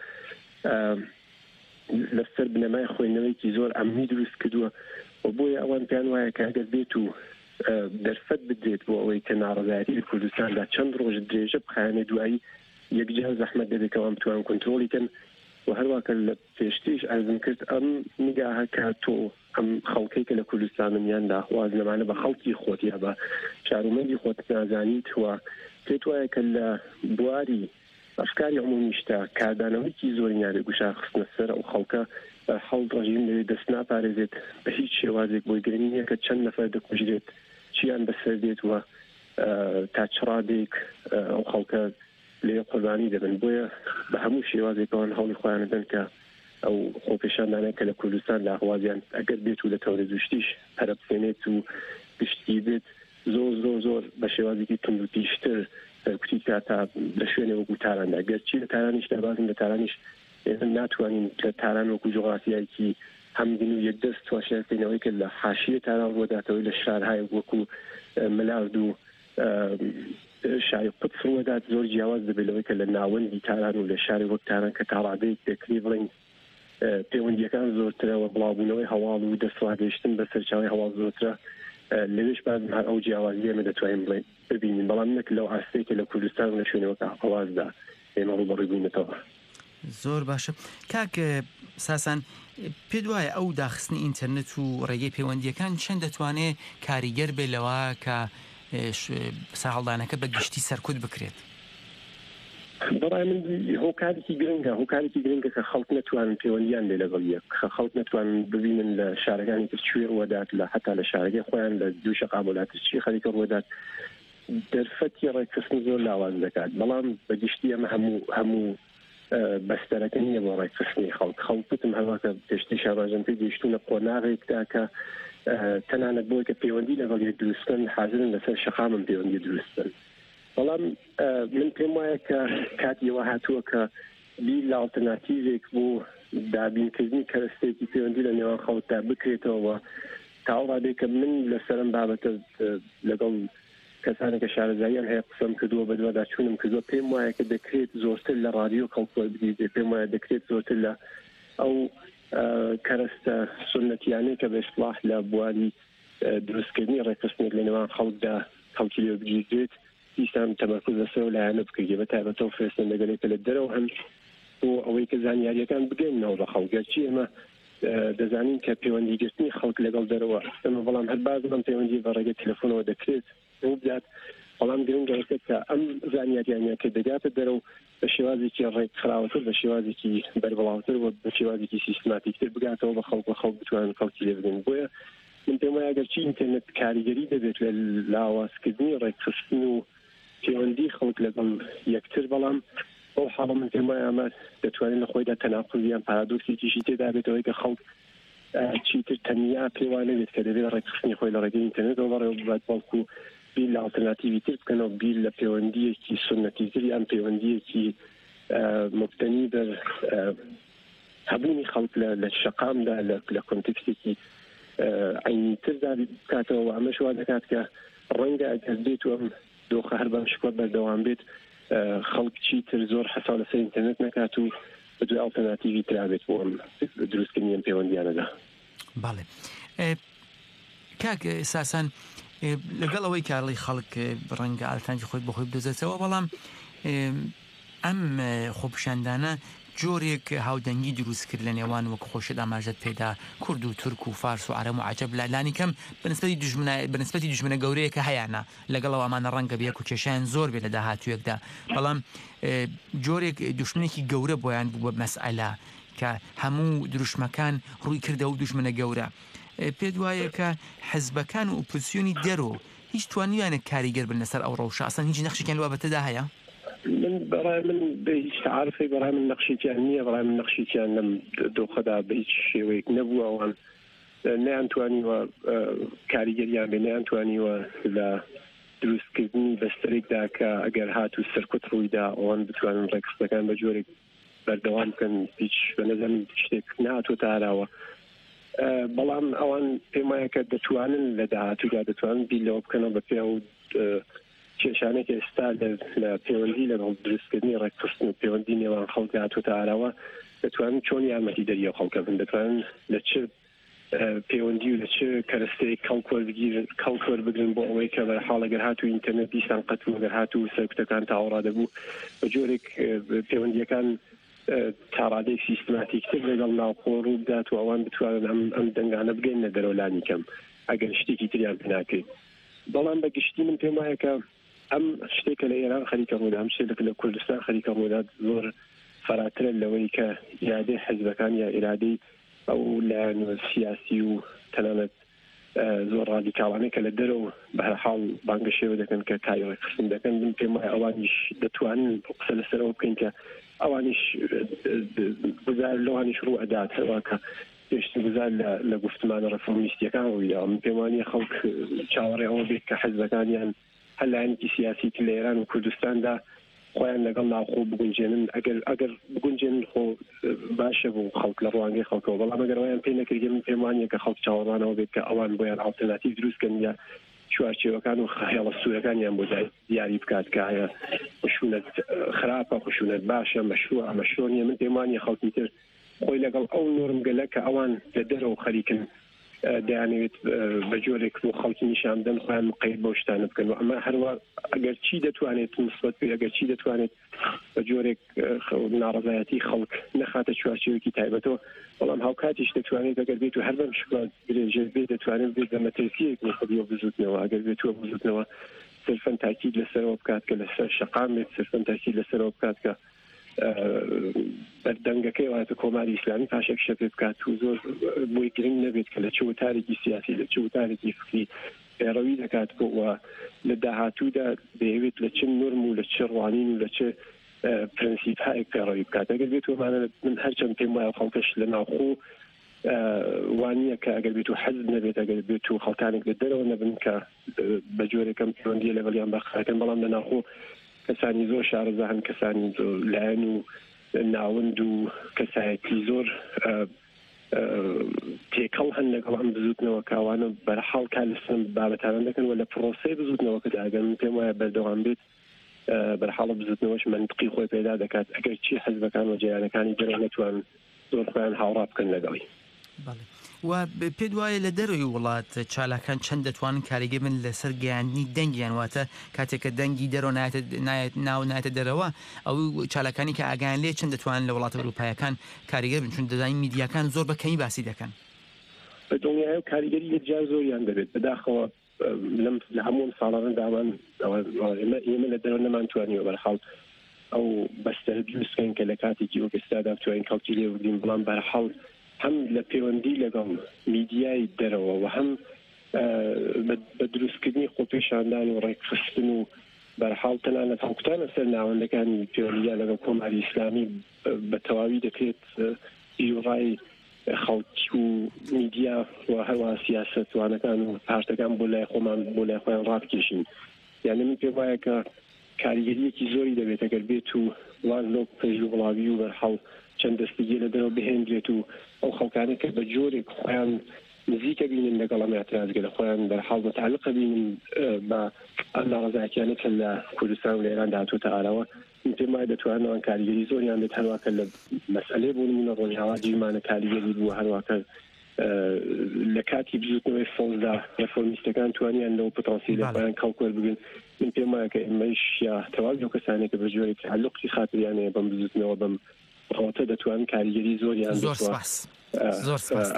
لەسەر بنەمای خوێندنەوەیکی زۆر ئەمنی دروست کردووە و بۆیە ئەوان پێیان وایە کە ئەگەر بێت و دەرفەت بدرێت بۆ ئەوەی کە ناڕزایەتی لە کوردستاندا چەند ڕۆژ درێژە بخایەنێ دوایی یەکجار زەحمەت دەبێت کەوان بتوان کۆنترۆڵی کەن و هەروەکە لە پێشتیش ئەرزم کرد ئەم نیگاهە کە تۆ ئەم خەڵکەی کە لە کوردستانن یان داخواز لەمانە بە خەڵکی خۆت یا بە شارومەندی خۆت نازانیت وە پێت وایە کە لە بواری ئەفکاری عمومیشتا کاردانەوەیکی زۆری نابێت گوشار خستنە سەر ئەو خەڵکە هەڵ ڕژیم لەوێ دەست ناپارێزێت بە هیچ شێوازێک بۆی گرنگ نییە کە چەند نەفەر دەکوژرێت چیان بەسەر دێت وە تا چڕادێک ئەو خەڵکە لێ قوربانی دەبن بۆیە بە هەموو شێوازێکەوەن هەڵی خۆیان دەن کە ئەو خۆپێشاندانە کە لە کوردستان لاهوازیان ئەگەر بێت و لە تەورە دوشتیش پەرەبسێنێت و گشتی بێت زۆر بە شێوازێکی تند و تیشتر کوتی کاتا لە شوێنێ وەکو تاراندا گەرچی لە تارانیش دەبازم لە تارانیش ناتوانین لە تاران وەکو جوغرافیایکی هەمگن و یەکدەست تواشیانکەینەوەی کە لە حاشیە تاران ڕۆداتەوەی لە شارهای وەکو ملارد و شاری قوت فرۆدات زۆر جیاواز دەبێت لەوەی کە لە ناوەندی تاران و لە شاری وەک تاران کە تاڕادەیەک دەکری بڵین پەیوەندیەکان زۆرترەوە بڵاوبوونەوەی هەواڵ و دەسڵاتگەیشتن بە سەرچاوی هەواڵ زۆرترە لەوێش باز هەر ئەو جیاوازی ئێمە دەتوانین بڵێن ببینین بەڵام نەک لەو ئاستەیە کە لە کوردستان و لە شوێنەوەکە هەوازدا ئێمە ڕوبەڕووی بووینەتەوە. زۆر باشە کاک ساسان پێت وایە ئەو داخستنی ئینتەرنێت و ڕێگەی پەیوەندیەکان چەند دەتوانێت کاریگەر بێ لەوە کە ساهەڵدانەکە بە گشتی سەرکوت بکرێت؟ بەڕای من هۆکارێکی گرنگە کە خەڵک نەتوانن پەیوەندیان لێ لەگەڵ یەک خەڵک نەتوانن ببینن لە شارەکانی تر کوێ ڕوەدات لە حتا لە شارەکەی خۆیان لە دوو شەقابۆلاتر چی خەریکە ڕوەدات دەرفەتی ڕێکخستن زۆر لاواز دەکات بەڵام بە گشتی ئەمە هەموو بەستەرەکە نییە بۆ ڕێکخستنی خەڵکتم هەواکە پێشتی شاباژم پێ گەیشتونە قۆناغێکدا کە تەنانەت بۆی کە پەیوەندی لەگەڵ یەک دروستن حاضرن لەسەر شەقامن پەیوەندی دروستن بەڵام من پێم وایە کە کاتیەوە هاتووە کە بیر لە ئالتەرناتیڤێک بۆ دابینکردنی کەرەستێکی پەیوەندی لە نێوان خەڵکدا بکرێتەوە تاوەڕادێک کە من لەسەرم بابەتە لەگەڵ کەسانێکە شارەزاییان هەیە قسەم کردووە بە دووەدا چوونم کردووە پێم وایە کە دەکرێت زۆرتر لە ڕادیۆ خەڵکۆی بدیت پێم وایە دەکرێت زۆرتر لە ئەو کەرەستە سنەتیانەی کە بە ئیصلاح لە بواری دروستکردنی ڕێکخستنێک لە نێوان خەڵکدا خەڵکی لێ بگیرێت دیسان تەمەرکوز لەسەر و لایەنە بکرێت بە تایبەتەوە فرێستەندەگەلێکە لە دەرەوە هەن بۆ ئەوەی کە زانیاریەکان بگەینەوە بە خەڵگەرچی ئێمە دەزانین کە پەیوەندیگرتنی خەڵک لەگەڵ دەرەوە ئەمە بەڵام هەر باز بەم پەیوەندی بە ڕێگەی تەلەفۆنەوە دەکرێت بۆ بدات بەڵام گرنگەکە کە ئەم زانیاریانە کە دەگاتە دەرەوە بە شێوازێکی ڕێکخراوەتر بە شێوازێکی بەربڵاوتر و بە شێوازێکی سیستماتیکتر بگاتەوە بە خەڵک بتوانن خەڵکی لێ بدەن بۆیە من پێم وایە ئەگەرچی ئینتەرنێت کاریگەری دەبێت لە لاوازکردنی ڕێکخستن و پەیوەندی خەڵک لەگەڵ یەکتر بەڵام ئەو حاڵە من پێم وایە ئەمە دەتوانین لە خۆیدا تەناقوزیان پارادۆکسێکیشی تێدا بێتەوەی کە خەڵک چیتر تەنیا پێوانە بێت کە دەبێت ڕێکخستنی خۆی لە ڕێگەی ئینتەرنێتەوە بەڕێوە ببات بەڵکو بیر لە ئالتەرناتیڤی تر بکەنەوە بیر لە پەیوەندیەکی سنەتیتر یان پەیوەندیەکی مبتەنی بەر هەبوونی خەڵک لە شەقامدا لە کۆنتێکستێکی عینیتردا بکاتەوە ئەمە شوا دەکات کە ڕەنگە ئەگەر بێت و ئەم دۆخە هەر بەم شکوە بەردەوام بێت خەڵک چیتر زۆر حەساو لەسەر ئینتەرنێت نەکات و بەدوای ئالتەرناتیڤی ترابێت بۆ ئەم دروستکردنی ئەم پەیوەندیانەدا. بەڵێ کاک ساسان لەگەڵ ئەوەی کارڵی خەڵک ڕەنگە ئالتانجی خۆی بەخۆی بدۆزێتەوە بەڵام ئەم خۆپیشاندانە جۆرێک هاودەنگی دروست کرد لە نێوان وەک خۆشت ئاماژەت پێدا کورد و تورک و فارس و عەرەب و عەجەب لانی کەم بەنسبەتی دوژمنە گەورەیە کە هەیەە لەگەڵ ئەوانە ڕەنگە بێک و کێشیان زۆر بێ لە داهاتوویەکدا بەڵام جۆرێک دوشمنێکی گەورە بۆیان بوو بە مەسئەلە کە هەموو دروشمەکان ڕووی کردە و دوژمنە گەورە پێ وایە کە حزبەکان و ئۆپۆزیسیۆنی دەرۆ هیچ توانیوانە کاریگەر بن لەسەر ئەو ڕەوشە ئەسڵەن هیچ نەخشێکیان لە بابەتەدا هەیە من بەڕای من بە هیچ تعارفی بەڕای من نەخشێکیان نییە بەڕای من نەخشێکیان لەم دۆخەدا بە هیچ شێوەیەک نەبوو ئەوان نەیانتوانیوە کاریگەریان بێ نەیانتوانیوە لە دروستکردنی بەستەرێکدا کە ئەگەر هاتوو سەرکوت ڕوویدا ئەوان بتوانن ڕێکخستەکان بە جۆرێک بەردەوام بکەن هیچ بە نەزەن شتێک نهاتوە تاراوە بەڵام ئەوان پێم وایە کە دەتوانن لە داهاتوودا دەتوانن بیلەوە بکەنەوە بە پێ و کێشانێک ئێستا لە پەیوەندی لەگەڵ دروستکردنی ڕێکخستن و پەیوەندی نێوان خەڵک هاتووە ئاراوە دەتوانن چۆن یارمەتی دەریە خەڵکە بن دەتوانن لە چ پەیوەندی و لە چ کەرەستەیەک کەڵک وەربگرن بۆ ئەوەی کە بەرحاڵ ئەگەر هاتوو ئینتەرنێت دیسان قەت و ئەگەر هاتوو سەرکوتەکان تاوەڕا دەبوو بە جۆرێک پەیوەندیەکان تاڕادێک سیستماتیکتر لەگەڵ ناوخۆ ڕوو بدات و ئەوان بتوانن ئەم دەنگانە بگەینە دەرەولانی کەم ئەگەر شتێکی تریان پێناکەیت بەڵام بەگشتی من پێم وایە کە ئەم شتێکە لە ئێران خەریکە ڕوودا ئەم شتێک لە کوردستان خەریکە ڕوودا زۆر فەراترە لەوەی کە ئیرادەی حزبەکان یا ئیرادەی ئەو لایەن سیاسی و تەنانەت زۆر ڕادیکاڵانەی کە لە دەرەوە بە هەر حاڵ بانگە شێوە دەکەن کە کاری ڕێکخستن دەکەن من پێم وایە ئەوانیش دەتوانن قسە لەسەرەوە بکەین کە ئەوانیش گوزار لەوانیش ڕوو ئەدات هەروە کە پێشتر گوزار لە گفتمانە ڕەفۆرمیستیەکان ڕوویدا من پێم وانیە خەڵک چاوەڕێ ئەوە بێت کە حزبەکانیان هەلایەنێکی سیاسی لە ئێران و کوردستاندا خۆیان لەگەڵ ناوخۆ بگونجێنن ئەگەر بگونجێنن خۆ باشە بۆ خەڵک لە ڕوانگەی خەڵکەوە بەڵام ئەگەر ئەویان پێ نەکردێ من پێم وانیە کە خەڵک چاوەڕوانەوە بێت کە ئەوان بۆیان ئالتەرناتیڤ دروستکەن یا چوارچێوەکان و خەیاڵە سوورەکانیان بۆ دیاری بکات کە هەیە خشونەت خراپە خشونەت باشە مەشروعە مەشروع نیە من پێم وانیە خەڵکی تر خۆی لەگەڵ ئەو نۆرمگەلە کە ئەوان لە دەرەوە خەریکن دەیانەوێت بە جۆرێک بۆ خەڵکی نیشاندن خۆیان مقید بۆ شتانە بکەن و ئەمە هەروە ئەگەر چی دەتوانێت نسبەت پێ ئەگەر چی دەتوانێت بە جۆرێک ناڕەزایەتی خەڵک نەخاتە چوارچێوەکی تایبەتەوە بەڵام هاوکاتیش دەتوانێت ئەگەر بێت و هەر بەم شکات درێژە بێت دەتوانێت بێت بە مەترسیەک نسبەتی بزوتنەوە ئەگەر بێتوە بزوتنەوە صرفەن تاکید لەسەرەوە بکات کە لەسەر شەقام بێت صرفەن تاکید لەسەرەوە بکات کە بەردەنگەکەی واتە کۆماری ئیسلامی پاشێک شەپێ بکات و زۆر بۆی گرنگ نەبێت کە لە چ وتارێکی سیاسی لە چ وتارێکی فکری پێڕەوی دەکات بۆ لە داهاتوودا دەیەوێت لە چ نورم و لە چ ڕوانین و لە چ پرەنسیپهایەک پێڕەوی بکات ئەگەر بێت ومانە من هەرچەند پێم وایە خەڵکەش لە ناوخۆ وانییە کە ئەگەر بێت و حەزب نەبێت ئەگەر بێت و خەڵکانێک لە دەرەوە نەبن کە بە جۆرێکم پەیوەندیە لەگەڵیان بەخاکەن بەڵام لە ناوخۆ کەسانی زۆر شارەزا هەن کەسانی لایەن و ناوەند و کەسایەتی زۆر تێکەڵ هەن لەگەڵ ئەم بزوتنەوە کاوانە بەرحاڵ کا لەسم بابەتانە دەکەن و لە پرۆسەی بزوتنەوە کە داگەن پێم وایە بەردەوام بێت بەرحاڵە بزوتنەوەش منطقی خۆی پێدا دەکات ئەگەر چی حزبەکان و جیانەکانی دەرەوە نەتوانن زۆر خۆیان هاوڕا بکەن لەگەڵی و پێ وایە لە دەروی وڵات چالاکان چەند دەتوانن کاریگە من لەسەر گەیاندنی دەنگیان واتە کاتێککە دەنگی دەرەوە ناو نایەتە دەرەوە ئەو چالاکانی کە ئاگیان لێ چەند دەتوانن لە وڵاتە ئەوروپایەکان کاریگەر بن چون دەزانین میدیاکان زۆر بەکەمی باسی دەکەن بە دڵنیایە و کاریگەری یەکجار زۆریان دەبێت بەداخەوە لە هەموو ساڵانە داوان ئێمە لە دەرەوە نەمانتوانیوە بەرحاڵ ئەو بەستەرە دروستکەین کە لە کاتێکی وەکستادا بتوانین کەڵکی لێ بردین بەڵام بەرحاڵ هەم لە پەیوەندی لەگەڵ میدیای دەرەوە و هەم بە دروستکردنی خۆپێشاندان و ڕێکخستن و بەرحاڵ تەنانەت هەڵکوتانە سەر ناوەندەکانی پەیوەندیە لەگەڵ کۆماری ئیسلامی بە تەواوی دەکرێت ژوڕای خەڵکی و میدیا و هەروە سیاسەتوانەکان و پارتەکان بۆ لای خۆمان بۆ لای خۆیان ڕابکێشین یعنی من پێم وایە کە کاریگەریەکی زۆری دەبێت ئەگەر بێت و وان لۆک پێژ و وڵاوی و بەرحاڵ چەند دەستگیە لە دەرەوە بهێنرێت و ئەو خەڵکانە کە بە جۆرێک خۆیان نزیکە بینن لەگەڵ ئەم اعتراضگە لە خۆیان بەرحاڵ متعلقە بینن بە ئەم ناڕەزایەتیانە کە لە کوردستان و لە ئێران هاتووەتە ئاراوە من پێم وایە دەتوانن ئەوان کاریگەری زۆریان بێت هەروە کە لە مەسئلەی بوو نمونە ڕۆژهەڵاتی ژمانە کاریگەری بوو هەروە کە لە کاتی بزوتنەوەی فۆزدا ڕێفۆرمیستەکان توانیان لەو پۆتەنسیلە خۆیان کاڵکوەر بگن من پێم وایە کە ئێمەش یا تەواو لەو کەسانێک کە بە جۆرێک تعلقی خاتریانەیە بەم بزوتنەوە بەم ڕەواتە دەتوانن کاریگەری زۆریان زۆر سپاس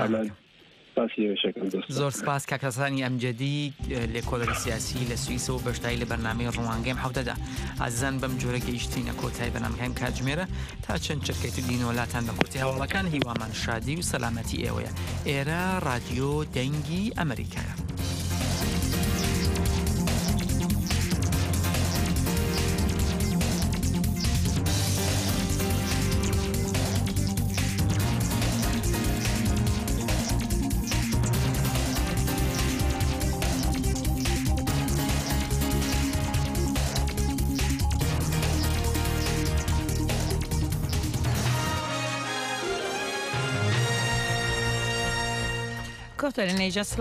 زۆر سپاس کاکەسانی ئەمجدی لێکۆڵەری سیاسی لە سوئیسەوە بەشداری لە بەرنامەی ڕوانگەیم حوتەدا ئازان بەم جۆرە گەیشتینە کۆتایی بەنامەکان کاتژمێرە تا چەند چرکەیت و دینۆلاتان بە کورتی هەواڵەکان هیوامان شادی و سەلامەتی ئێوەیە ئێرە رادیۆ دەنگی ئەمریکایە. Kotaren